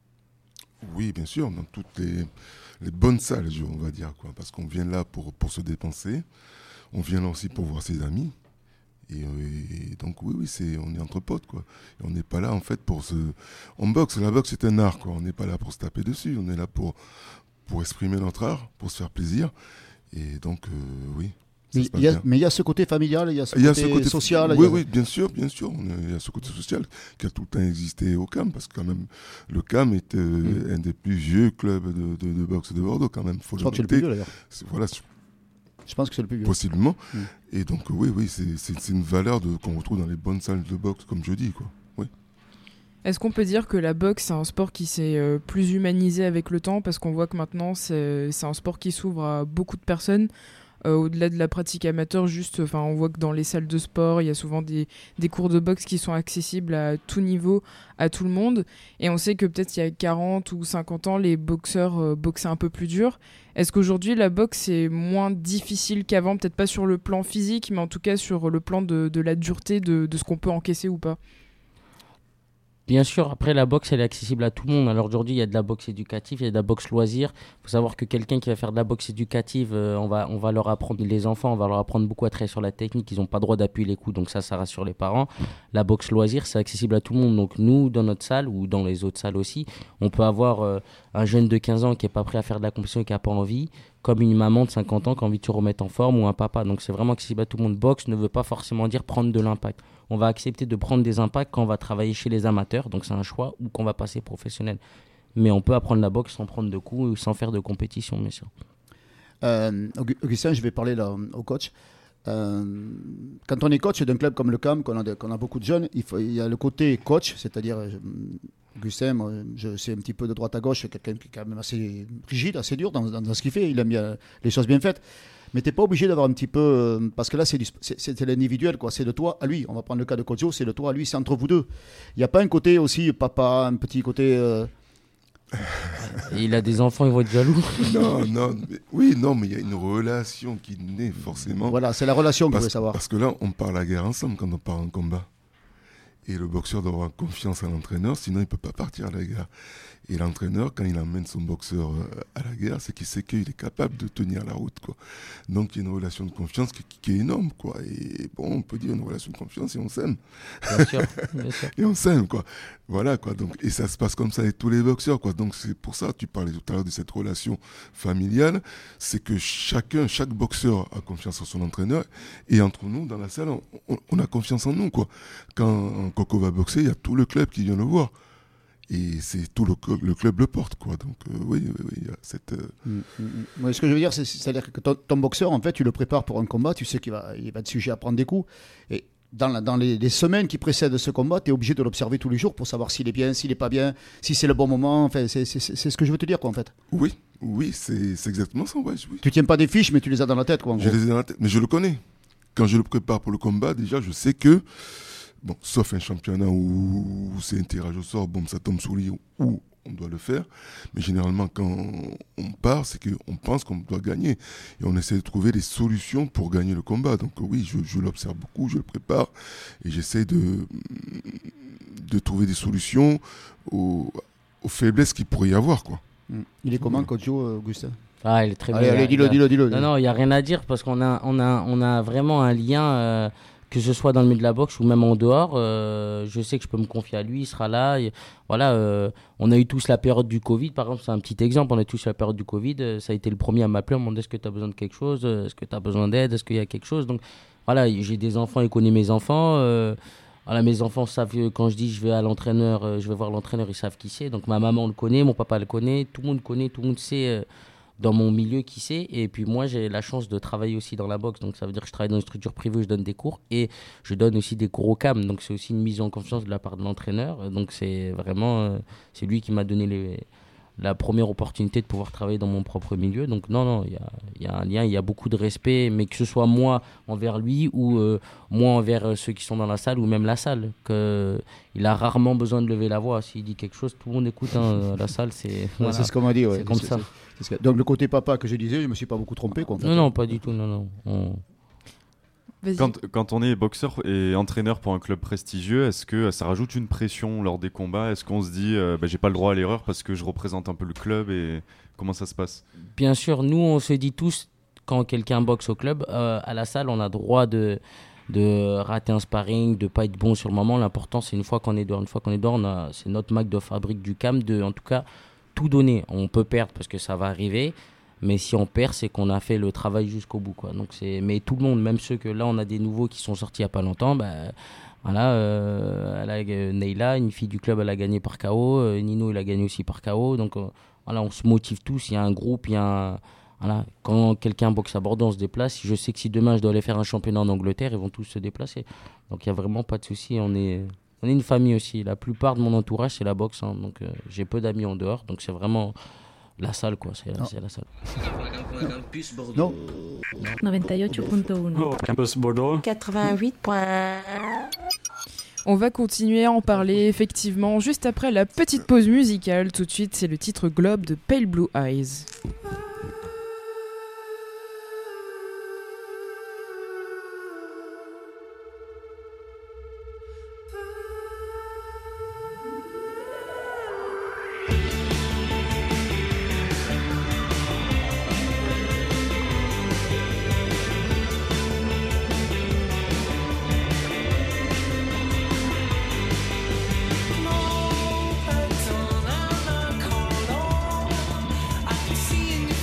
Oui, bien sûr, dans toutes les bonnes salles, on va dire, quoi, parce qu'on vient là pour se dépenser. On vient là aussi pour voir ses amis. Et donc, oui, on est entre potes, quoi. Et on n'est pas là, en fait, On boxe, la boxe, c'est un art, quoi. On n'est pas là pour se taper dessus. On est là pour exprimer notre art, pour se faire plaisir. Et donc, oui. Mais il y a ce côté familial, il y a ce côté social. Oui, bien sûr. Il y a ce côté social qui a tout le temps existé au CAM, parce que quand même, le CAM est un des plus vieux clubs de boxe de Bordeaux, quand même. Je crois que c'est le plus vieux, d'ailleurs. Voilà. Je pense que c'est le plus vieux. Possiblement. Et donc, oui, c'est une valeur qu'on retrouve dans les bonnes salles de boxe, comme je dis, quoi. Oui. Est-ce qu'on peut dire que la boxe, c'est un sport qui s'est plus humanisé avec le temps? Parce qu'on voit que maintenant, c'est un sport qui s'ouvre à beaucoup de personnes. Au-delà de la pratique amateur, on voit que dans les salles de sport, il y a souvent des cours de boxe qui sont accessibles à tout niveau, à tout le monde. Et on sait que peut-être il y a 40 ou 50 ans, les boxeurs boxaient un peu plus dur. Est-ce qu'aujourd'hui, la boxe est moins difficile qu'avant? Peut-être pas sur le plan physique, mais en tout cas sur le plan de la dureté, de ce qu'on peut encaisser ou pas? Bien sûr, après la boxe, elle est accessible à tout le monde. Alors aujourd'hui, il y a de la boxe éducative, il y a de la boxe loisir. Il faut savoir que quelqu'un qui va faire de la boxe éducative, on va leur apprendre, les enfants, on va leur apprendre beaucoup à travailler sur la technique. Ils n'ont pas le droit d'appuyer les coups, donc ça rassure les parents. La boxe loisir, c'est accessible à tout le monde. Donc nous, dans notre salle ou dans les autres salles aussi, on peut avoir un jeune de 15 ans qui n'est pas prêt à faire de la compétition et qui n'a pas envie, comme une maman de 50 ans qui a envie de se remettre en forme, ou un papa. Donc c'est vraiment accessible à tout le monde. Boxe ne veut pas forcément dire prendre de l'impact. On va accepter de prendre des impacts quand on va travailler chez les amateurs, donc c'est un choix, ou quand on va passer professionnel. Mais on peut apprendre la boxe sans prendre de coups ou sans faire de compétition, bien sûr. Augustin, je vais parler là au coach. Quand on est coach d'un club comme le CAM, qu'on a beaucoup de jeunes, il y a le côté coach, c'est-à-dire Augustin, moi, je sais un petit peu de droite à gauche, c'est quelqu'un qui est quand même assez rigide, assez dur dans ce qu'il fait, il aime bien les choses bien faites. Mais tu n'es pas obligé d'avoir un petit peu... parce que là, c'est l'individuel, quoi. C'est de toi à lui. On va prendre le cas de Kojo, c'est de toi à lui, c'est entre vous deux. Il n'y a pas un côté aussi papa, un petit côté... Et il a des enfants, ils vont être jaloux. Non, mais il y a une relation qui naît forcément. Voilà, c'est la relation que vous voulez savoir. Parce que là, on part la guerre ensemble quand on part en combat. Et le boxeur doit avoir confiance à l'entraîneur, sinon il ne peut pas partir à la guerre. Et l'entraîneur, quand il emmène son boxeur à la guerre, c'est qu'il sait qu'il est capable de tenir la route, quoi. Donc il y a une relation de confiance qui est énorme, quoi. Et bon, on peut dire une relation de confiance et on s'aime. Bien sûr, bien sûr. Et on s'aime, quoi. Voilà, quoi. Donc, et ça se passe comme ça avec tous les boxeurs, quoi. Donc c'est pour ça, tu parlais tout à l'heure de cette relation familiale, c'est que chaque boxeur a confiance en son entraîneur. Et entre nous, dans la salle, on a confiance en nous, quoi. Quand Coco va boxer, il y a tout le club qui vient le voir. Et c'est tout le club le porte, quoi. Donc oui, il y a cette... Ouais, ce que je veux dire, c'est-à-dire que ton boxeur, en fait, tu le prépares pour un combat, tu sais qu'il va être sujet à prendre des coups. Et dans les semaines qui précèdent ce combat, tu es obligé de l'observer tous les jours pour savoir s'il est bien, s'il n'est pas bien, si c'est le bon moment. Enfin, c'est ce que je veux te dire, quoi, en fait. Oui, c'est exactement ça, ouais. Oui. Tu tiens pas des fiches, mais tu les as dans la tête, quoi. En je gros. les ai dans la tête, mais je le connais. Quand je le prépare pour le combat, déjà, je sais que... Bon, sauf un championnat où c'est un tirage au sort, bon, ça tombe sous lui, où on doit le faire. Mais généralement, quand on part, c'est qu'on pense qu'on doit gagner. Et on essaie de trouver des solutions pour gagner le combat. Donc oui, je l'observe beaucoup, je le prépare. Et j'essaie de trouver des solutions aux faiblesses qu'il pourrait y avoir, quoi. Il est comment, Coach Joe, Augustin? Ah, il est très bien. Allez, dis-le. Non, il n'y a rien à dire parce qu'on a vraiment un lien... que ce soit dans le milieu de la boxe ou même en dehors, je sais que je peux me confier à lui, il sera là. Et voilà, on a eu tous la période du Covid, par exemple, c'est un petit exemple, on a tous la période du Covid, ça a été le premier à m'appeler, à me demander est-ce que tu as besoin de quelque chose, est-ce que tu as besoin d'aide, est-ce qu'il y a quelque chose. Donc voilà, j'ai des enfants, ils connaissent mes enfants. Voilà, mes enfants savent que quand je dis je vais à l'entraîneur, je vais voir l'entraîneur, ils savent qui c'est. Donc ma maman le connaît, mon papa le connaît, tout le monde sait... dans mon milieu qui sait, et puis moi j'ai la chance de travailler aussi dans la boxe, donc ça veut dire que je travaille dans une structure privée où je donne des cours et je donne aussi des cours au CAM, donc c'est aussi une mise en confiance de la part de l'entraîneur, donc c'est vraiment c'est lui qui m'a donné la première opportunité de pouvoir travailler dans mon propre milieu, donc non, il y a un lien, il y a beaucoup de respect, mais que ce soit moi envers lui ou moi envers ceux qui sont dans la salle ou même la salle, il a rarement besoin de lever la voix, s'il dit quelque chose, tout le monde écoute, hein, la salle, c'est... Voilà, c'est ce qu'on m'a dit, ouais. C'est comme ça. Donc le côté papa que je disais, je me suis pas beaucoup trompé, quoi, en fait. Non, pas du tout, non. Vas-y. Quand on est boxeur et entraîneur pour un club prestigieux, est-ce que ça rajoute une pression lors des combats? Est-ce qu'on se dit j'ai pas le droit à l'erreur parce que je représente un peu le club, et comment ça se passe? Bien sûr, nous on se dit tous, quand quelqu'un boxe au club, à la salle, on a droit de rater un sparring, de pas être bon sur le moment. L'important c'est une fois qu'on est dehors, c'est notre marque de fabrique du CAM de, en tout cas, tout donner. On peut perdre parce que ça va arriver, mais si on perd, c'est qu'on a fait le travail jusqu'au bout, quoi. Donc mais tout le monde, même ceux que là on a des nouveaux qui sont sortis il y a pas longtemps, voilà, Neila, une fille du club, elle a gagné par KO, Nino il a gagné aussi par KO, donc voilà, on se motive tous, il y a un groupe, voilà, quand quelqu'un boxe à Bordeaux, on se déplace. Je sais que si demain je dois aller faire un championnat en Angleterre, ils vont tous se déplacer, donc il y a vraiment pas de souci. On est une famille aussi. La plupart de mon entourage, c'est la boxe. Hein. Donc, j'ai peu d'amis en dehors. Donc, c'est vraiment la salle, quoi. C'est la salle. Non. 98.1 Campus Bordeaux. 88. On va continuer à en parler, effectivement, juste après la petite pause musicale. Tout de suite, c'est le titre Globe de Pale Blue Eyes. I can see in your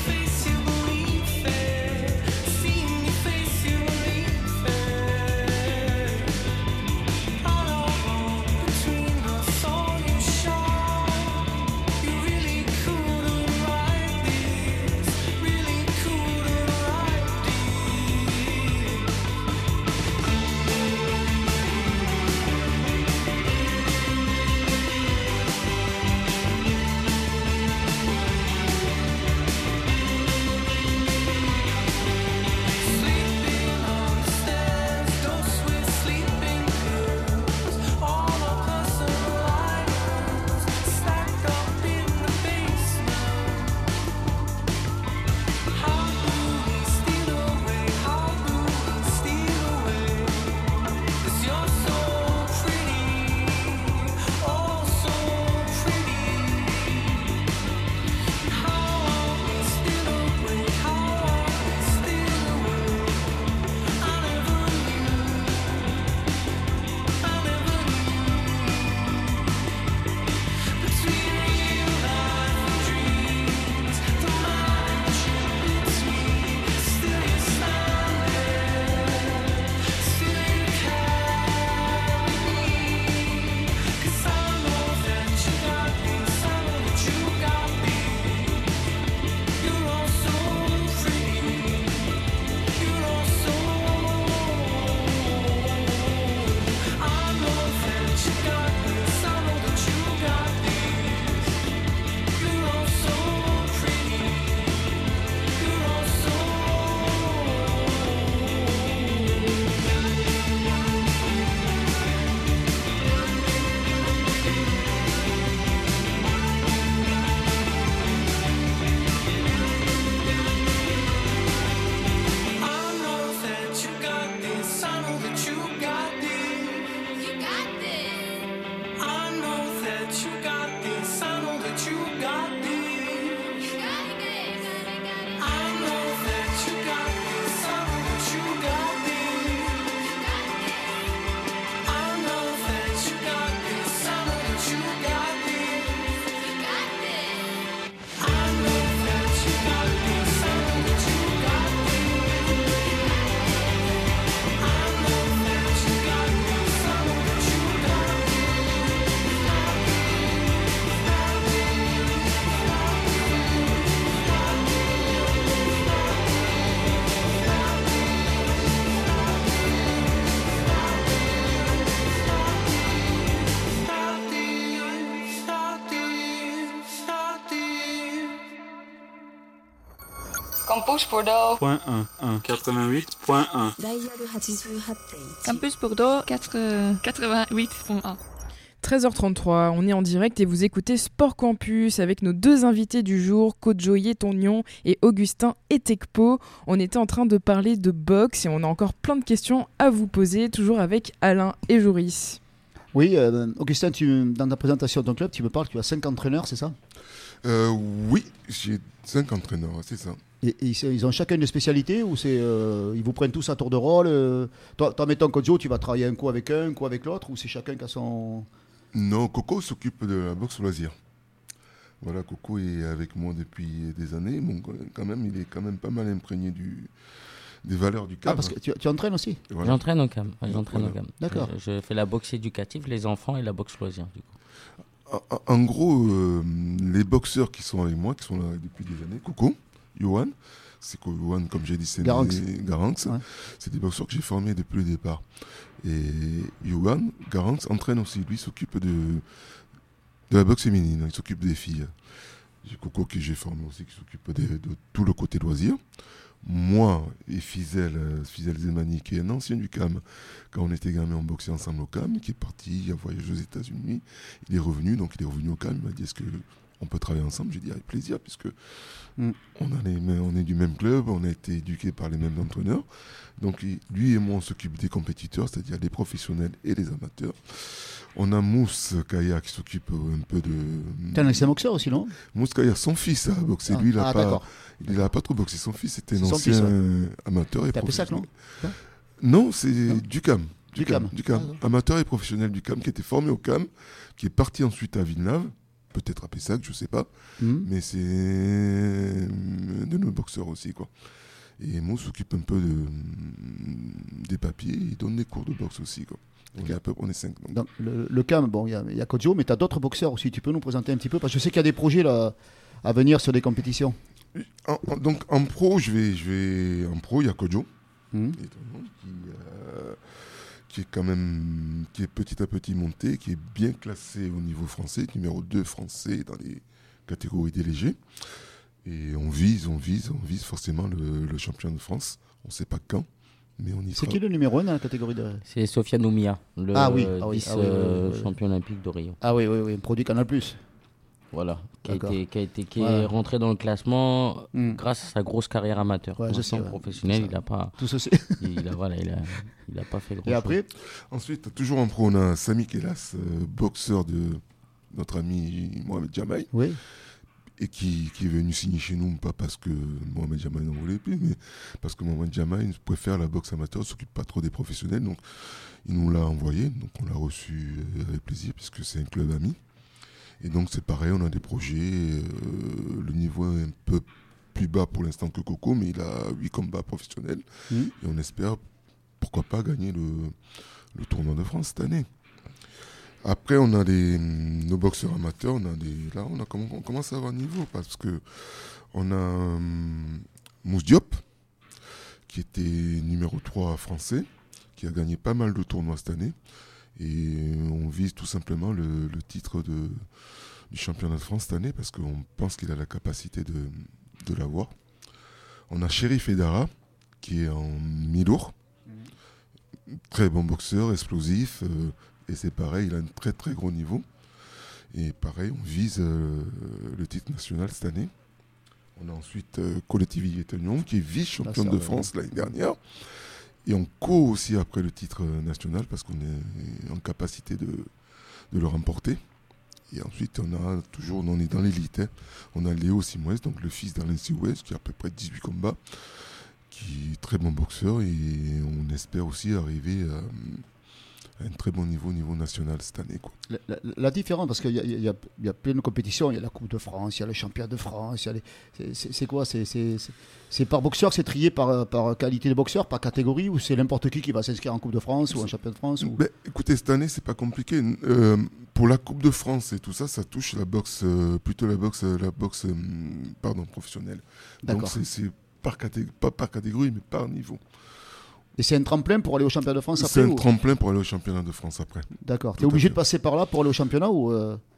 Campus Bordeaux. Point 1, 88.1. Campus Bordeaux 88.1. 13h33, on est en direct et vous écoutez Sport Campus avec nos deux invités du jour, Kojo Yetonion et Augustin Etekpo. On était en train de parler de boxe et on a encore plein de questions à vous poser, toujours avec Alain et Joris. Oui, Augustin, dans ta présentation de ton club, tu me parles, tu as 5 entraîneurs, c'est ça? Oui, j'ai 5 entraîneurs, c'est ça. Et ils ont chacun une spécialité ou ils vous prennent tous à tour de rôle toi, mettons, Kojo, tu vas travailler un coup avec un coup avec l'autre, ou c'est chacun qui a son... Non, Coco s'occupe de la boxe loisir. Voilà, Coco est avec moi depuis des années. Bon, quand même, il est quand même pas mal imprégné des valeurs du CAM. Ah, parce que tu entraînes aussi? Voilà. J'entraîne au CAM. J'entraîne au CAM. D'accord. Je fais la boxe éducative, les enfants et la boxe loisir. Du coup. En gros, les boxeurs qui sont avec moi, qui sont là depuis des années, Coco, Johan, c'est quoi Johan, comme j'ai dit, c'est Garanx. Ouais. C'est des boxeurs que j'ai formés depuis le départ. Et Johan, Garanx, entraîne aussi. Lui, s'occupe de la boxe féminine. Il s'occupe des filles. J'ai Coco que j'ai formé aussi, qui s'occupe de tout le côté loisir. Moi et Fizel Zemani, qui est un ancien du CAM, quand on était gamins, on boxait ensemble au CAM, qui est parti, il a voyagé aux États-Unis. Il est revenu au CAM. Il m'a dit, est-ce qu'on peut travailler ensemble? J'ai dit avec plaisir, puisque on est du même club, on a été éduqués par les mêmes entraîneurs. Donc lui et moi, on s'occupe des compétiteurs, c'est-à-dire des professionnels et les amateurs. On a Mousse Kaya qui s'occupe un peu de... T'es un ancien boxeur aussi, non? Mousse Kaya, son fils a boxé. Lui, il a pas trop boxé. Son fils était un ancien amateur et T'as Pessac, non? Non, c'est du CAM. Du CAM. Ah, Amateur et professionnel du CAM, qui était formé au CAM, qui est parti ensuite à Villeneuve, peut-être à Pessac, je sais pas. Mais c'est de nos boxeurs aussi, quoi. Et Mousse s'occupe un peu des papiers, il donne des cours de boxe aussi, quoi. On est 5. Donc, le CAM, bon, il y a Kojo, mais tu as d'autres boxeurs aussi. Tu peux nous présenter un petit peu? Parce que je sais qu'il y a des projets là, à venir sur des compétitions. Donc en pro, en pro, il y a Kojo, qui est quand même, qui est petit à petit monté, qui est bien classé au niveau français, numéro 2 français dans les catégories des légers. Et on vise forcément le champion de France. On ne sait pas quand. Mais on y c'est qui le numéro 1 dans la catégorie de... C'est Sofiane Oumia, le champion olympique de Rio. Ah oui, un produit Canal+. Voilà, qui est rentré dans le classement grâce à sa grosse carrière amateur. Ouais, je sais, professionnel, il n'a pas... Tout ceci. il a pas fait grand-chose. Et après Ensuite, toujours en pro, on a Sami Kelas, boxeur de notre ami Mohamed Jamaï. Oui. Et qui est venu signer chez nous, pas parce que Mohamed Jamaï n'en voulait plus, mais parce que Mohamed Jamaï préfère la boxe amateur, ne s'occupe pas trop des professionnels, donc il nous l'a envoyé, donc on l'a reçu avec plaisir, puisque c'est un club ami. Et donc c'est pareil, on a des projets, le niveau est un peu plus bas pour l'instant que Coco, mais il a 8 combats professionnels, et on espère, pourquoi pas, gagner le tournoi de France cette année. Après, on a nos boxeurs amateurs, on commence à avoir niveau, parce que on a Mousse Diop, qui était numéro 3 français, qui a gagné pas mal de tournois cette année. Et on vise tout simplement le titre du championnat de France cette année, parce qu'on pense qu'il a la capacité de l'avoir. On a Chérif Edara, qui est en mi-lourd. Très bon boxeur, explosif. Et c'est pareil, il a un très très gros niveau. Et pareil, on vise le titre national cette année. On a ensuite Coletivi Yetonion, qui est vice-champion de France l'année dernière. Et on court aussi après le titre national, parce qu'on est en capacité de le remporter. Et ensuite, on est dans l'élite. On a Léo Simouès, donc le fils d'Alain Simouès, qui a à peu près 18 combats, qui est très bon boxeur. Et on espère aussi arriver à un très bon niveau national cette année, quoi. La différence, parce qu'il y a plein de compétitions, il y a la Coupe de France, il y a le Championnat de France, c'est quoi? C'est par boxeur, c'est trié par qualité de boxeur, par catégorie, ou c'est n'importe qui va s'inscrire en Coupe de France ou en Championnat de France ou... Écoutez, cette année, c'est pas compliqué. Pour la Coupe de France et tout ça, ça touche la boxe, plutôt la boxe professionnelle. D'accord. Donc c'est pas par catégorie, mais par niveau. Et c'est un tremplin pour aller au championnat de France après? C'est un tremplin pour aller au championnat de France après. D'accord. Tu es obligé de passer par là pour aller au championnat ou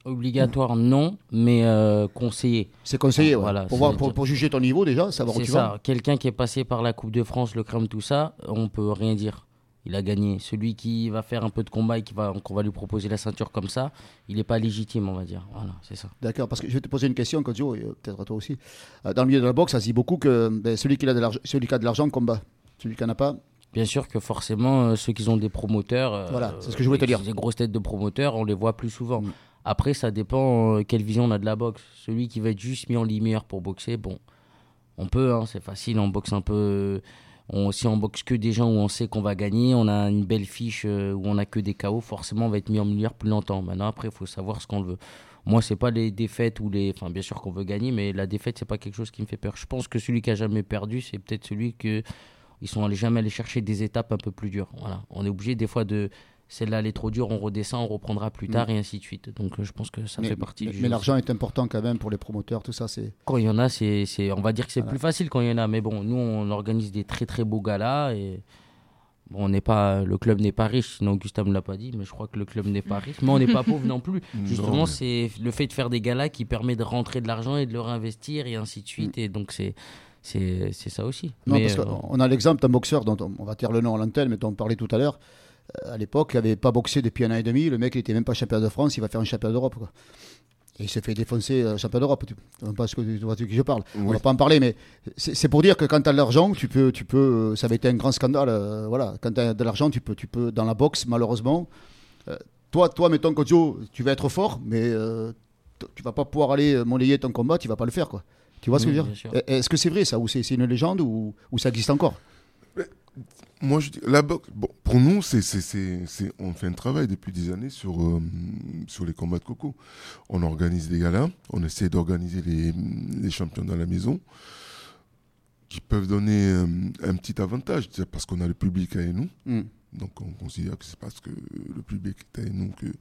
Obligatoire, non, mais conseillé. C'est conseillé, ouais. Voilà, pour juger ton niveau déjà, savoir où tu vas. Quelqu'un qui est passé par la Coupe de France, le crème, tout ça, on peut rien dire. Il a gagné. Celui qui va faire un peu de combat et qu'on va lui proposer la ceinture comme ça, il n'est pas légitime, on va dire. Voilà, c'est ça. D'accord, parce que je vais te poser une question, Kodio, et peut-être à toi aussi. Dans le milieu de la boxe, ça se dit beaucoup que celui qui a de l'argent combat. Celui qui n'en a pas. Bien sûr que forcément, ceux qui ont des promoteurs, voilà, c'est ce que je voulais te dire. Des grosses têtes de promoteurs, on les voit plus souvent. Après, ça dépend quelle vision on a de la boxe. Celui qui va être juste mis en lumière pour boxer, bon, on peut, hein, c'est facile, on boxe un peu. Si on boxe que des gens où on sait qu'on va gagner, on a une belle fiche où on a que des KO, forcément on va être mis en lumière plus longtemps. Maintenant, après, il faut savoir ce qu'on veut. Moi, c'est pas les défaites ou les. Enfin, bien sûr qu'on veut gagner, mais la défaite, c'est pas quelque chose qui me fait peur. Je pense que celui qui a jamais perdu, c'est peut-être celui que ils sont jamais allés chercher des étapes un peu plus dures. Voilà. On est obligé des fois de. Celle-là, elle est trop dure, on redescend, on reprendra plus tard et ainsi de suite. Donc je pense que ça fait partie du jeu. Mais l'argent est important quand même pour les promoteurs, tout ça. Quand il y en a, on va dire que c'est plus facile quand il y en a. Mais bon, nous, on organise des très très beaux galas. Et bon, le club n'est pas riche, sinon Augustin ne me l'a pas dit, mais je crois que le club n'est pas riche. Mais on n'est pas pauvre non plus. Justement, c'est le fait de faire des galas qui permet de rentrer de l'argent et de le réinvestir et ainsi de suite. Et donc c'est ça aussi. Non, parce qu'on a l'exemple d'un boxeur dont on va taire le nom à l'antenne, mais dont on parlait tout à l'heure. À l'époque, il n'avait pas boxé depuis 1 an et demi. Le mec, il n'était même pas champion de France. Il va faire un champion d'Europe, quoi. Et il s'est fait défoncer champion d'Europe. Tu ne sais pas de qui je parle. Oui. On ne va pas en parler, mais c'est pour dire que quand tu as de l'argent, tu peux. Ça avait été un grand scandale. Voilà. Quand tu as de l'argent, tu peux. Dans la boxe, malheureusement. Toi, mettons, Kodio, tu vas être fort, mais tu vas pas pouvoir aller monnayer ton combat. Tu vas pas le faire, quoi. Tu vois ce que je veux dire ? Est-ce que c'est vrai, ça, ou c'est une légende, ou ça existe encore ? Moi, je dis, la boxe, bon, pour nous, on fait un travail depuis des années sur les combats de coco. On organise des galas, on essaie d'organiser les championnats à la maison qui peuvent donner un petit avantage, parce qu'on a le public avec nous. Donc, on considère que c'est parce que le public est avec nous que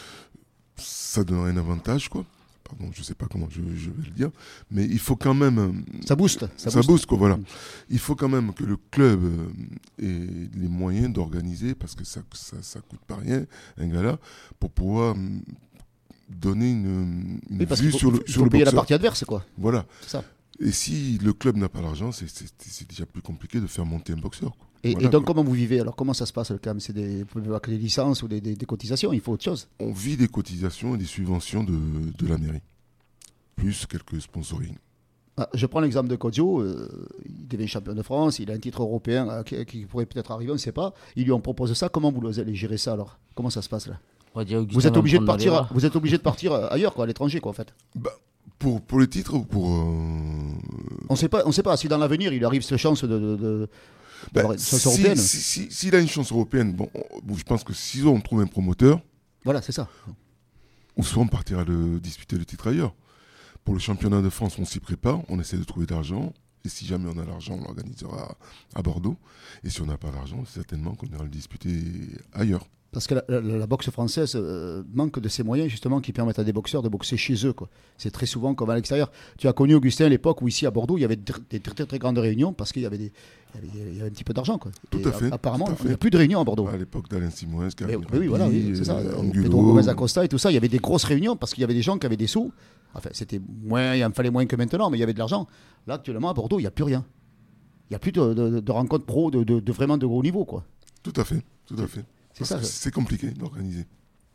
ça donnerait un avantage, quoi. Pardon, je ne sais pas comment je vais le dire, mais il faut quand même... Ça booste, quoi, voilà. Il faut quand même que le club ait les moyens d'organiser, parce que ça coûte pas rien, un gala, pour pouvoir donner une vue sur le boxeur. Payer la partie adverse, quoi. Voilà. C'est ça. Et si le club n'a pas l'argent, c'est déjà plus compliqué de faire monter un boxeur, quoi. Et donc, comment vous vivez ? Alors, comment ça se passe, le CAM ? C'est des licences ou des cotisations ? Il faut autre chose ? On vit des cotisations et des subventions de la mairie, plus quelques sponsoring. Je prends l'exemple de Kodio. Il devient champion de France, il a un titre européen qui pourrait peut-être arriver, on ne sait pas. Ils lui ont proposé ça. Comment vous allez gérer ça, alors ? Comment ça se passe, là ? Vous êtes obligé de partir ailleurs, quoi, à l'étranger, quoi, en fait. Pour les titres ou pour... On sait pas. Si dans l'avenir, il arrive cette chance de chance européenne. S'il a une chance européenne, bon, je pense que si on trouve un promoteur... Voilà, c'est ça. Ou soit on partira disputer le titre ailleurs. Pour le championnat de France, on s'y prépare, on essaie de trouver de l'argent. Et si jamais on a l'argent, on l'organisera à Bordeaux. Et si on n'a pas l'argent, certainement qu'on ira le disputer ailleurs. Parce que la boxe française manque de ces moyens justement qui permettent à des boxeurs de boxer chez eux, quoi. C'est très souvent comme à l'extérieur. Tu as connu, Augustin, à l'époque où ici à Bordeaux, il y avait des très très grandes réunions parce qu'il y avait un petit peu d'argent, quoi. Tout à fait. Apparemment, il n'y a plus de réunions à Bordeaux. À l'époque d'Alain Simoes, oui, c'est ça. Pedro Gomez Acosta et tout ça, il y avait des grosses réunions parce qu'il y avait des gens qui avaient des sous. Enfin, il en fallait moins que maintenant, mais il y avait de l'argent. Là, actuellement, à Bordeaux, il n'y a plus rien. Il n'y a plus de rencontres pro de vraiment de gros niveau, quoi. Tout à fait. C'est compliqué d'organiser.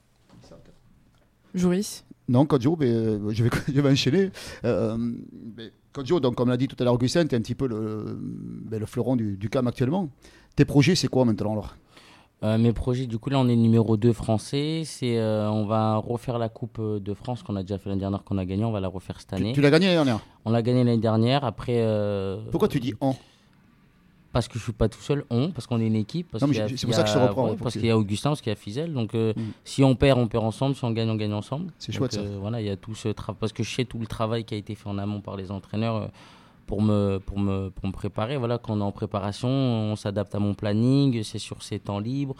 Joris ? Non, Kodio, je vais enchaîner. Kodio, donc, comme l'a dit tout à l'heure Augustin, tu es un petit peu le fleuron du CAM actuellement. Tes projets, c'est quoi maintenant, alors ? Mes projets, du coup, là, on est numéro 2 français. On va refaire la Coupe de France qu'on a déjà fait l'année dernière, qu'on a gagnée. On va la refaire cette année. Tu l'as gagnée l'année dernière ? On l'a gagnée l'année dernière. Après... Pourquoi tu dis « on » ? Parce que je ne suis pas tout seul, parce qu'on est une équipe. C'est pour ça que je te reprends. Parce qu'il y a Augustin, parce qu'il y a Fizel. Donc, si on perd ensemble. Si on gagne ensemble. C'est chouette, ça. Voilà, il y a tout ce travail. Parce que je sais tout le travail qui a été fait en amont par les entraîneurs pour me préparer. Voilà, quand on est en préparation, on s'adapte à mon planning. C'est sur ses temps libres.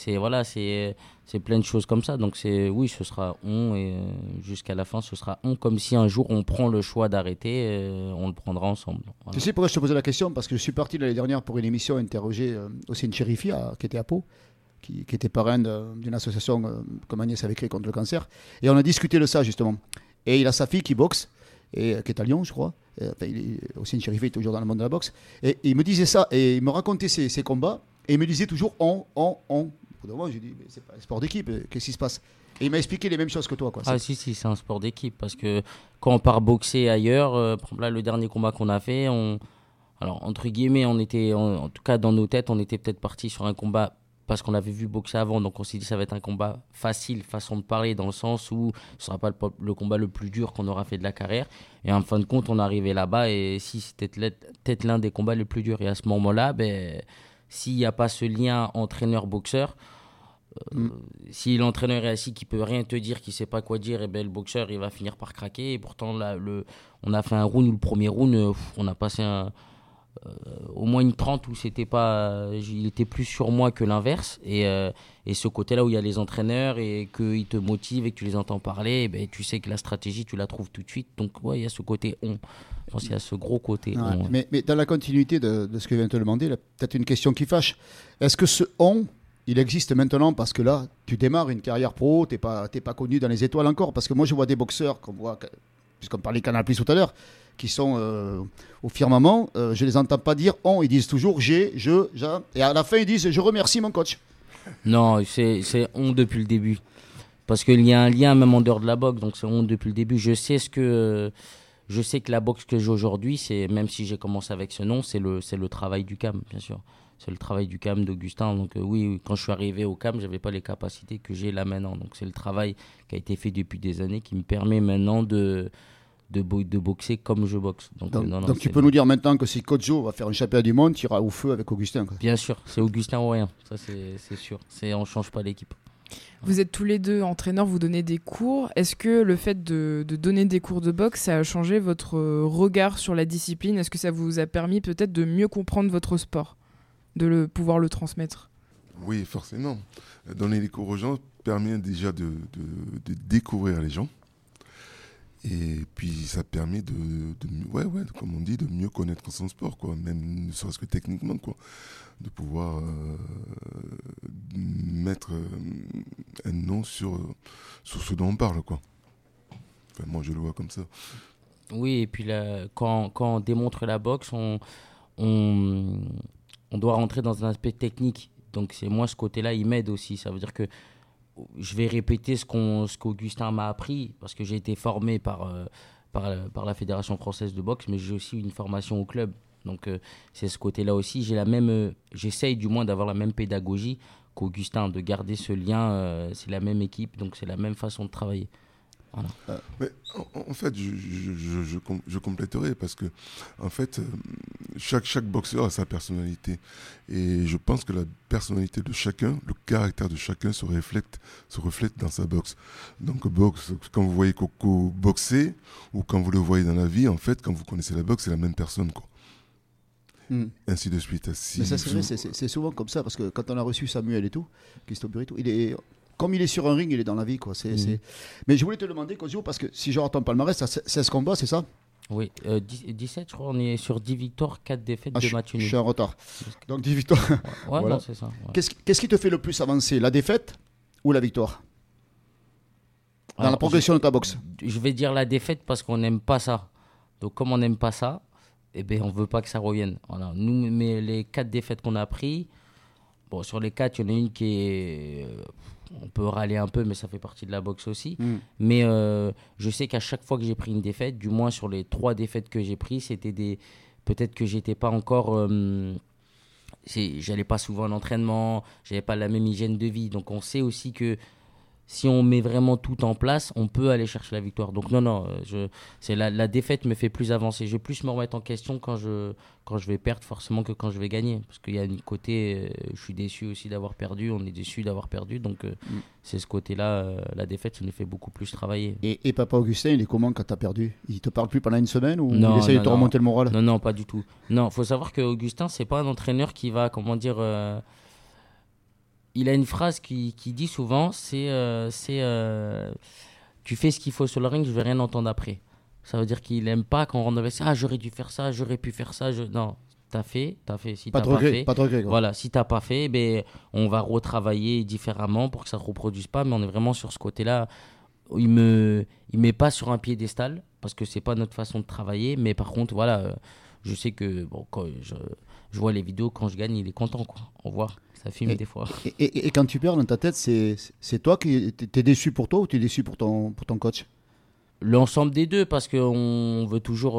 C'est plein de choses comme ça. Donc, ce sera et jusqu'à la fin, ce sera comme si un jour on prend le choix d'arrêter, on le prendra ensemble. Voilà. Tu sais pourquoi je te posais la question ? Parce que je suis parti l'année dernière pour une émission interroger Hossein Cherifi qui était à Pau. qui était parrain d'une association que ma nièce avait créée contre le cancer. Et on a discuté de ça, justement. Et il a sa fille qui boxe, qui est à Lyon, je crois. Hossein Chérifé est toujours dans le monde de la boxe. Et il me disait ça, et il me racontait ses combats, et il me disait toujours on. Au bout d'un moment, j'ai dit, mais c'est pas un sport d'équipe, qu'est-ce qui se passe? Et il m'a expliqué les mêmes choses que toi. Quoi. Ah si, c'est un sport d'équipe, parce que quand on part boxer ailleurs, par exemple là, le dernier combat qu'on a fait, alors entre guillemets, on était, en tout cas dans nos têtes, on était peut-être parti sur un combat parce qu'on avait vu boxer avant, donc on s'est dit ça va être un combat facile, façon de parler, dans le sens où ce sera pas le combat le plus dur qu'on aura fait de la carrière. Et en fin de compte, on est arrivé là-bas et si c'était peut-être l'un des combats les plus durs. Et à ce moment-là, s'il n'y a pas ce lien entraîneur-boxeur, si l'entraîneur est assis, qui peut rien te dire, qui sait pas quoi dire, et le boxeur il va finir par craquer. Et pourtant là, on a fait un round où le premier round, on a passé au moins une 30 où il était plus sur moi que l'inverse. Et ce côté-là où il y a les entraîneurs et qu'ils te motivent et que tu les entends parler, tu sais que la stratégie tu la trouves tout de suite. Donc il y a ce côté je pense qu'il y a ce gros côté mais dans la continuité de ce que je viens de te demander, là, peut-être une question qui fâche. Est-ce que ce il existe maintenant parce que là, tu démarres une carrière pro, t'es pas connu dans les étoiles encore? Parce que moi, je vois des boxeurs, puisqu'on parlait Canal+ tout à l'heure, qui sont au firmament, je les entends pas dire on, ils disent toujours j'ai, et à la fin, ils disent je remercie mon coach. Non, c'est on depuis le début. Parce qu'il y a un lien même en dehors de la boxe, donc c'est on depuis le début. Je sais que la boxe que j'ai aujourd'hui, même si j'ai commencé avec ce nom, c'est le travail du CAM, bien sûr. C'est le travail du CAM d'Augustin. Donc oui, quand je suis arrivé au CAM, j'avais pas les capacités que j'ai là maintenant. Donc c'est le travail qui a été fait depuis des années qui me permet maintenant de boxer comme je boxe. Donc tu peux nous dire maintenant que si Coach Joe va faire un championnat du monde, tu iras au feu avec Augustin, quoi. Bien sûr, c'est Augustin ou rien. Ça c'est sûr. On change pas l'équipe. Vous êtes tous les deux entraîneurs, vous donnez des cours. Est-ce que le fait de donner des cours de boxe, ça a changé votre regard sur la discipline? Est-ce que ça vous a permis peut-être de mieux comprendre votre sport, pouvoir le transmettre? Oui, forcément. Donner des cours aux gens permet déjà de découvrir les gens. Et puis ça permet comme on dit, de mieux connaître son sport, quoi, même ne serait-ce que techniquement, quoi, de pouvoir mettre un nom sur ce dont on parle, quoi. Enfin, moi je le vois comme ça. Oui, et puis là, quand on démontre la boxe, on doit rentrer dans un aspect technique. Donc moi ce côté-là, il m'aide aussi. Ça veut dire que je vais répéter ce qu'Augustin m'a appris, parce que j'ai été formé par la Fédération française de boxe, mais j'ai aussi une formation au club. Donc c'est ce côté-là aussi. J'essaye du moins d'avoir la même pédagogie qu'Augustin, de garder ce lien. C'est la même équipe, donc c'est la même façon de travailler. Voilà. Mais en fait, je compléterai parce que en fait, chaque boxeur a sa personnalité et je pense que la personnalité de chacun, le caractère de chacun se reflète dans sa boxe. Donc quand vous voyez Coco boxer ou quand vous le voyez dans la vie, en fait, quand vous connaissez la boxe, c'est la même personne, quoi. Ainsi de suite. Mais ça, c'est vrai, c'est souvent comme ça parce que quand on a reçu Samuel et tout, Christophe Burito, comme il est sur un ring, il est dans la vie, quoi. Mais je voulais te demander, Cosio, parce que si je regarde ton palmarès, ça 16 combats, c'est ça? Oui, 17, je crois, on est sur 10 victoires, 4 défaites, 2 matchs nuls. Je suis en retard. Donc 10 victoires. Ouais, voilà. Non, c'est ça. Ouais. Qu'est-ce qui te fait le plus avancer, la défaite ou la victoire dans la progression de ta boxe? Je vais dire la défaite parce qu'on n'aime pas ça. Donc comme on n'aime pas ça, on ne veut pas que ça revienne. Voilà. Nous, mais les 4 défaites qu'on a prises, sur les 4, il y en a une qui est... on peut râler un peu, mais ça fait partie de la boxe aussi. Mais je sais qu'à chaque fois que j'ai pris une défaite, du moins sur les 3 défaites que j'ai prises, c'était peut-être que j'étais pas encore... j'allais pas souvent à l'entraînement, j'avais pas la même hygiène de vie. Donc on sait aussi que si on met vraiment tout en place, on peut aller chercher la victoire. Donc la défaite me fait plus avancer. Je vais plus me remettre en question quand je vais perdre forcément que quand je vais gagner. Parce qu'il y a un côté, je suis déçu aussi d'avoir perdu, on est déçu d'avoir perdu. Donc c'est ce côté-là, la défaite, ça nous fait beaucoup plus travailler. Et papa Augustin, il est comment quand tu as perdu? Il te parle plus pendant une semaine ou il essaye de te remonter le moral? Non, pas du tout. Non, il faut savoir qu'Augustin, c'est pas un entraîneur qui va, il a une phrase qui dit souvent, c'est tu fais ce qu'il faut sur le ring, je vais rien entendre après. Ça veut dire qu'il aime pas quand on rentre avec ça, j'aurais dû faire ça, j'aurais pu faire ça. Non, t'as fait. Si Pas t'as de regret, pas de regret. Quoi. Voilà, si t'as pas fait, ben, on va retravailler différemment pour que ça ne se reproduise pas. Mais on est vraiment sur ce côté-là. Il met pas sur un piédestal parce que c'est pas notre façon de travailler. Mais par contre, voilà, je sais que quand je vois les vidéos, quand je gagne, il est content, quoi. On voit, ça filme des fois. Et quand tu perds dans ta tête, c'est toi qui t'es déçu pour toi ou t'es déçu pour ton coach? L'ensemble des deux, parce qu'on veut toujours,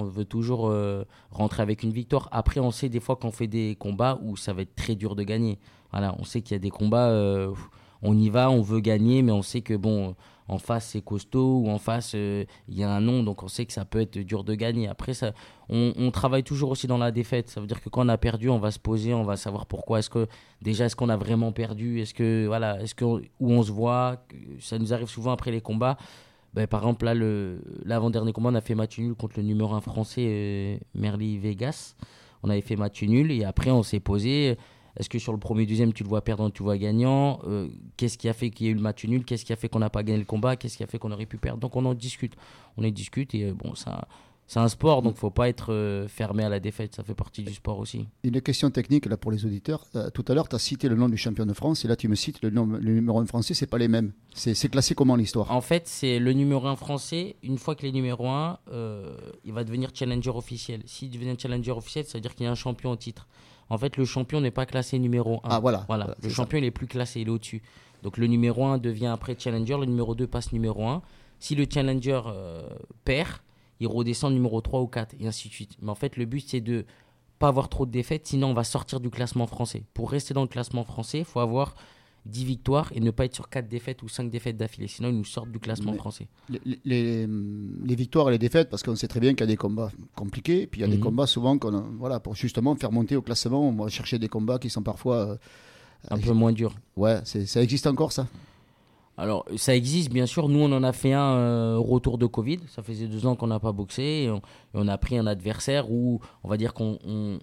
rentrer avec une victoire. Après, on sait des fois qu'on fait des combats où ça va être très dur de gagner. Voilà, on sait qu'il y a des combats, on y va, on veut gagner, mais on sait que en face c'est costaud, ou en face il y a un nom, donc on sait que ça peut être dur de gagner. Après, on travaille toujours aussi dans la défaite. Ça veut dire que quand on a perdu, on va se poser, on va savoir pourquoi. Est-ce qu'on a vraiment perdu? Est-ce que où on se voit? Ça nous arrive souvent après les combats. Par exemple, là, l'avant-dernier combat, on a fait match nul contre le numéro 1 français, Merli Vegas. On avait fait match nul et après, on s'est posé. Est-ce que sur le premier, deuxième, tu le vois perdant, tu le vois gagnant? Qu'est-ce qui a fait qu'il y ait eu le match nul? Qu'est-ce qui a fait qu'on n'a pas gagné le combat? Qu'est-ce qui a fait qu'on aurait pu perdre? Donc, on en discute. On discute et c'est un sport, donc il ne faut pas être fermé à la défaite. Ça fait partie du sport aussi. Une question technique là, pour les auditeurs. Tout à l'heure, tu as cité le nom du champion de France et là, tu me cites le numéro 1 français. Ce n'est pas les mêmes. C'est classé comment l'histoire? En fait, c'est le numéro 1 français. Une fois qu'il est numéro 1, il va devenir challenger officiel. S'il devient challenger officiel, ça veut dire qu'il y a un champion au titre. En fait, le champion n'est pas classé numéro 1. Ah, voilà. Le champion, il est plus classé, il est au-dessus. Donc le numéro 1 devient après challenger, le numéro 2 passe numéro 1. Si le challenger perd, il redescend numéro 3 ou 4, et ainsi de suite. Mais en fait, le but, c'est de pas avoir trop de défaites, sinon on va sortir du classement français. Pour rester dans le classement français, il faut avoir 10 victoires et ne pas être sur 4 défaites ou 5 défaites d'affilée. Sinon, ils nous sortent du classement français. Les victoires et les défaites, parce qu'on sait très bien qu'il y a des combats compliqués, puis il y a des combats souvent pour justement faire monter au classement, on va chercher des combats qui sont parfois... un peu moins durs. Ouais, ça existe encore, ça? Alors, ça existe, bien sûr. Nous, on en a fait un retour de Covid. Ça faisait 2 ans qu'on n'a pas boxé. Et on a pris un adversaire où, on va dire il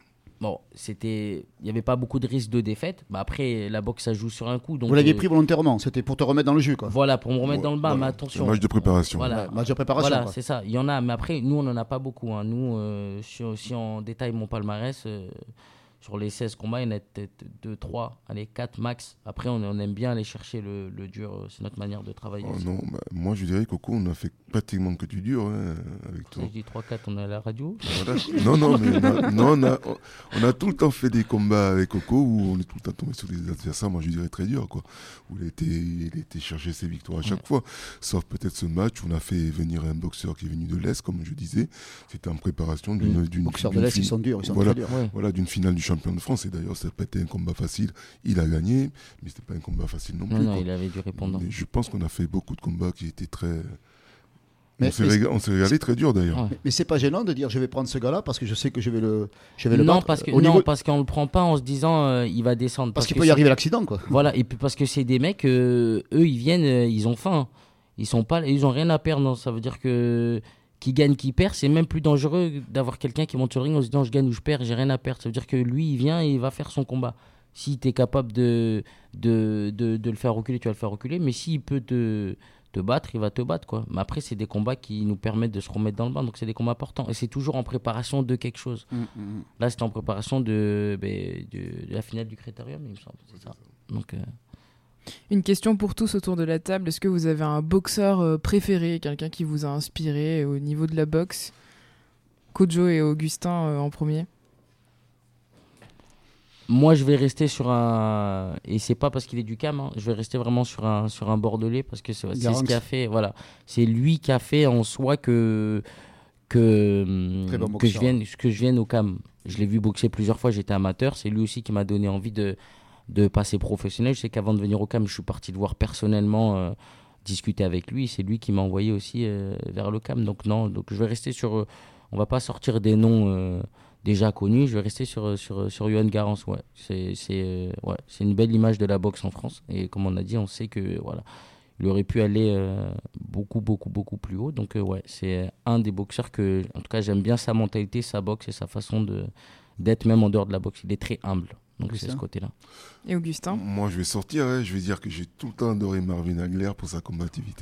n'y avait pas beaucoup de risques de défaite. Après, la boxe, ça joue sur un coup. Donc, vous l'aviez pris volontairement, c'était pour te remettre dans le jus, quoi. Voilà, pour me remettre dans le bain, mais attention. Match de préparation. Match de préparation. Voilà, c'est ça. Il y en a, mais après, nous, on n'en a pas beaucoup. Hein. Nous, si on détaille mon palmarès, sur les 16 combats, il y en a peut-être 2, 3, allez, 4 max. Après, on aime bien aller chercher le dur. C'est notre manière de travailler. Non, moi, je dirais, Coco, on a fait pratiquement que du dur avec toi. Je dis 3-4, on est à la radio. Voilà. Mais on a tout le temps fait des combats avec Coco où on est tout le temps tombé sur des adversaires, moi je dirais très durs, quoi. Où il était chercher ses victoires à chaque fois. Sauf peut-être ce match où on a fait venir un boxeur qui est venu de l'Est, comme je disais. C'était en préparation d'une boxeurs de l'Est, ils sont durs, très durs. Voilà, d'une finale du champion de France. Et d'ailleurs, ça n'a pas été un combat facile. Il a gagné, mais c'était pas un combat facile non plus. Non, il avait du répondant. Mais je pense qu'on a fait beaucoup de combats qui étaient très... On s'est régalé très dur d'ailleurs. Ouais. Mais c'est pas gênant de dire je vais prendre ce gars-là parce que je sais que je vais le non, battre. Parce qu'on le prend pas en se disant il va descendre. Parce qu'il peut y arriver l'accident, quoi. Voilà, et puis parce que c'est des mecs, eux ils viennent, ils ont faim. Ils ont rien à perdre. Non. Ça veut dire que qui gagne, qui perd, c'est même plus dangereux d'avoir quelqu'un qui monte sur le ring en se disant je gagne ou je perds, j'ai rien à perdre. Ça veut dire que lui il vient et il va faire son combat. Si tu es capable de le faire reculer, tu vas le faire reculer. Mais s'il peut te battre, il va te battre, quoi. Mais après, c'est des combats qui nous permettent de se remettre dans le bain, donc c'est des combats importants. Et c'est toujours en préparation de quelque chose. Là, c'était en préparation de la finale du Critérium, il me semble, c'est ça. Donc, Une question pour tous autour de la table. Est-ce que vous avez un boxeur préféré, quelqu'un qui vous a inspiré au niveau de la boxe? Kojo et Augustin en premier. Moi, je vais rester sur un... Et c'est pas parce qu'il est du CAM, hein. Je vais rester vraiment sur un Bordelais parce que c'est ce qui a fait... Voilà. C'est lui qui a fait en soi que je vienne au CAM. Je l'ai vu boxer plusieurs fois, j'étais amateur. C'est lui aussi qui m'a donné envie de passer professionnel. Je sais qu'avant de venir au CAM, je suis parti le voir personnellement, discuter avec lui. C'est lui qui m'a envoyé aussi vers le CAM. Donc je vais rester sur... on va pas sortir des noms... déjà connu, je vais rester sur Yohan Garance. Ouais. C'est une belle image de la boxe en France. Et comme on a dit, on sait que voilà, il aurait pu aller beaucoup plus haut. Donc c'est un des boxeurs que, en tout cas, j'aime bien sa mentalité, sa boxe et sa façon d'être même en dehors de la boxe. Il est très humble. Donc c'est ce côté-là. Et Augustin? Moi, je vais sortir. Je vais dire que j'ai tout le temps adoré Marvin Hagler pour sa combativité.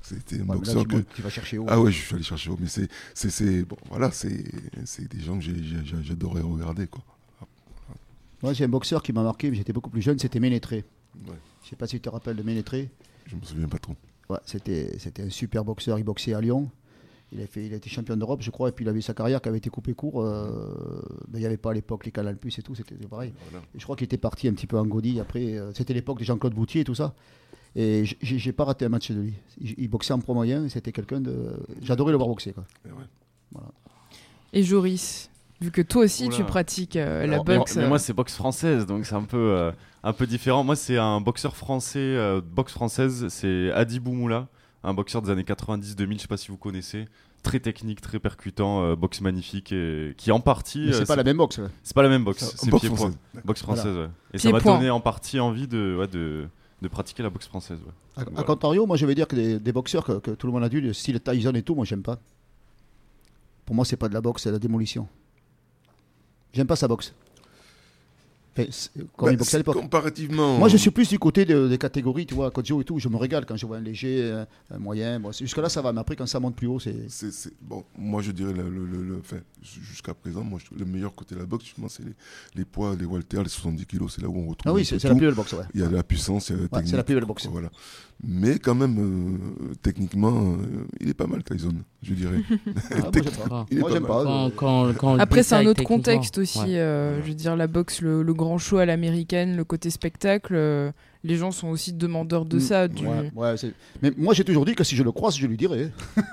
C'était un Ouais, mais là, boxeur que... tu vas chercher haut. Ah ouais, je suis allé chercher haut, mais c'est bon, voilà, c'est des gens que j'adorais regarder, quoi. Moi, j'ai un boxeur qui m'a marqué, mais j'étais beaucoup plus jeune, c'était Ménétré. Ouais. Je sais pas si tu te rappelles de Ménétré. Je me souviens pas trop. Ouais, c'était un super boxeur, il boxait à Lyon. Il a été champion d'Europe, je crois, et puis il a vu sa carrière qui avait été coupée court. Il n'y avait pas à l'époque les Canal+ et tout, c'était pareil. Voilà. Et je crois qu'il était parti un petit peu en godille après. C'était l'époque de Jean-Claude Boutier et tout ça. Et j'ai pas raté un match de lui. Il boxait en pro moyen, et c'était quelqu'un de. J'adorais le voir boxer, quoi. Et ouais. Voilà. Et Joris, vu que toi aussi Oula. tu pratiques la Alors, boxe. mais moi, c'est boxe française, donc c'est un peu différent. Moi, c'est un boxeur français, boxe française, c'est Hadi Boumoula, un boxeur des années 90-2000, je sais pas si vous connaissez. Très technique, très percutant, boxe magnifique, et qui en partie. Mais c'est pas la même boxe. Ouais. C'est pas la même boxe, c'est Boxe pied-point. française. Boxe française, ouais. Et ça Pied-point. m'a donné en partie envie de pratiquer la boxe française. Ouais. À contrario, moi je vais dire que des boxeurs que tout le monde a dit, le style Tyson et tout, moi j'aime pas. Pour moi, c'est pas de la boxe, c'est de la démolition. J'aime pas sa boxe. Enfin, comme il boxait à l'époque. Comparativement. Moi, je suis plus du côté des catégories, tu vois, Kojo et tout. Je me régale quand je vois un léger, un moyen. Bon, jusque-là, ça va, mais après, quand ça monte plus haut, c'est. Bon, moi je dirais enfin, jusqu'à présent, moi, le meilleur côté de la boxe, justement, c'est les poids, les haltères, les 70 kilos, c'est là où on retrouve. Ah oui, c'est la plus belle boxe, ouais. Il y a la puissance, il y a la technique. C'est la plus belle boxe. Voilà. Mais quand même, techniquement, il est pas mal, Tyson, je dirais. Ah, moi, j'aime pas. Il est Moi, pas j'aime mal. pas. Quand Après, c'est un détaille autre techniquement. contexte aussi. Ouais. Je veux dire, la boxe, le grand show à l'américaine, le côté spectacle, les gens sont aussi demandeurs de ça. Ouais, mais moi, j'ai toujours dit que si je le croise, je lui dirai.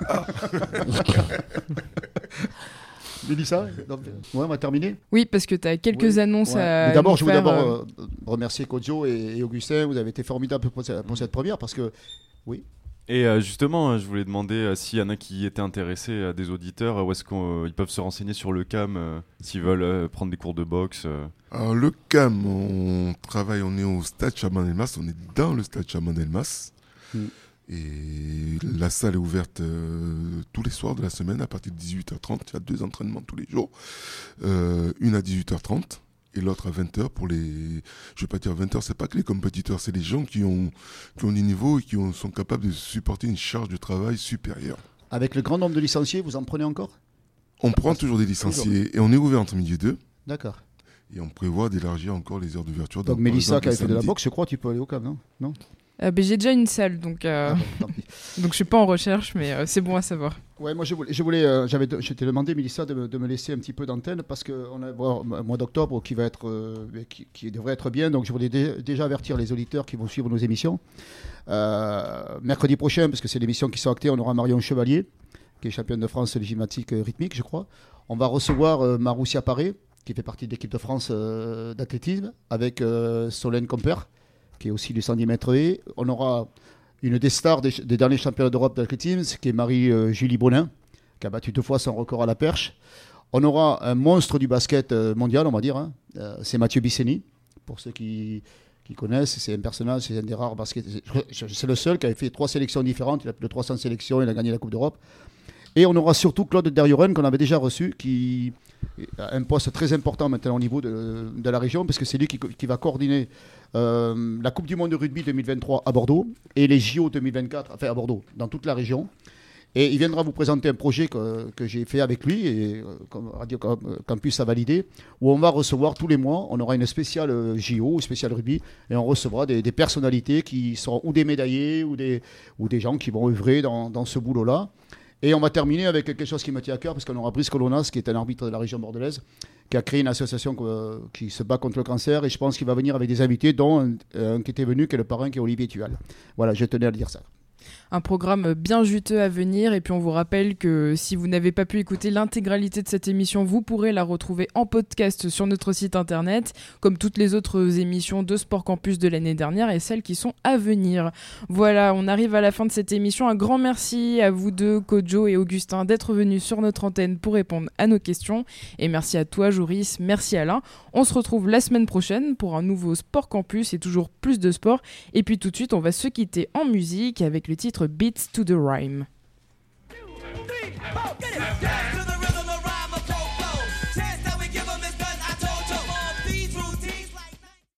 J'ai dit ça. Donc, ouais, on va terminer. Oui, parce que tu as quelques annonces Ouais. à. Mais d'abord, nous je voulais faire, remercier Kojo et Augustin. Vous avez été formidables pour cette première parce que. Oui. Et justement, je voulais demander s'il y en a qui étaient intéressés, des auditeurs, où est-ce qu'ils peuvent se renseigner sur le CAM s'ils veulent prendre des cours de boxe. Alors, le CAM, on est au stade Chaban-Delmas, on est dans le stade Chaban-Delmas. Et la salle est ouverte tous les soirs de la semaine à partir de 18h30. Il y a 2 entraînements tous les jours. Une à 18h30 et l'autre à 20h pour les... Je ne vais pas dire 20h, c'est pas que les compétiteurs, c'est les gens qui ont du niveau et qui sont capables de supporter une charge de travail supérieure. Avec le grand nombre de licenciés, vous en prenez encore ? On prend toujours des licenciés et on est ouvert entre midi et 2. D'accord. Et on prévoit d'élargir encore les heures d'ouverture. Donc Mélissa qui avait fait de la boxe, je crois, tu peux aller au CAM, non j'ai déjà une salle, donc tant pis. donc je suis pas en recherche, mais c'est bon à savoir. Ouais, moi je t'ai demandé, Mélissa, de me laisser un petit peu d'antenne parce qu'on a un mois d'octobre qui va être, qui devrait être bien. Donc je voulais déjà avertir les auditeurs qui vont suivre nos émissions. Mercredi prochain, parce que c'est l'émission qui sera actée, on aura Marion Chevalier, qui est championne de France de gymnastique rythmique, je crois. On va recevoir Maroussia Paré, qui fait partie de l'équipe de France d'athlétisme, avec Solène Compère, qui est aussi du 110 mètres haies. On aura une des stars des derniers championnats d'Europe d'athlétisme, qui est Marie-Julie Bonin, qui a battu 2 fois son record à la perche. On aura un monstre du basket mondial, on va dire. C'est Mathieu Bisseni, pour ceux qui connaissent. C'est un personnage, c'est un des rares basketteurs. C'est le seul qui avait fait 3 sélections différentes. Il a plus de 300 sélections, il a gagné la Coupe d'Europe. Et on aura surtout Claude Derrioren, qu'on avait déjà reçu, qui a un poste très important maintenant au niveau de la région, parce que c'est lui qui va coordonner la Coupe du Monde de rugby 2023 à Bordeaux et les JO 2024, enfin à Bordeaux, dans toute la région. Et il viendra vous présenter un projet que j'ai fait avec lui, et comme Radio Campus a validé, où on va recevoir tous les mois, on aura une spéciale JO, spéciale rugby, et on recevra des personnalités qui seront ou des médaillés, ou des gens qui vont œuvrer dans ce boulot-là. Et on va terminer avec quelque chose qui me tient à cœur, parce qu'on aura Brice Colonnas, qui est un arbitre de la région bordelaise, qui a créé une association qui se bat contre le cancer, et je pense qu'il va venir avec des invités, dont un qui était venu, qui est le parrain, qui est Olivier Tual. Voilà, je tenais à le dire ça. Un programme bien juteux à venir, et puis on vous rappelle que si vous n'avez pas pu écouter l'intégralité de cette émission, vous pourrez la retrouver en podcast sur notre site internet, comme toutes les autres émissions de Sport Campus de l'année dernière et celles qui sont à venir. Voilà, on arrive à la fin de cette émission. Un grand merci à vous deux, Kojo et Augustin, d'être venus sur notre antenne pour répondre à nos questions, et merci à toi, Joris, merci Alain. On se retrouve la semaine prochaine pour un nouveau Sport Campus et toujours plus de sport, et puis tout de suite on va se quitter en musique avec le titre Beats to the Rhyme. 2, 3, 4, get it.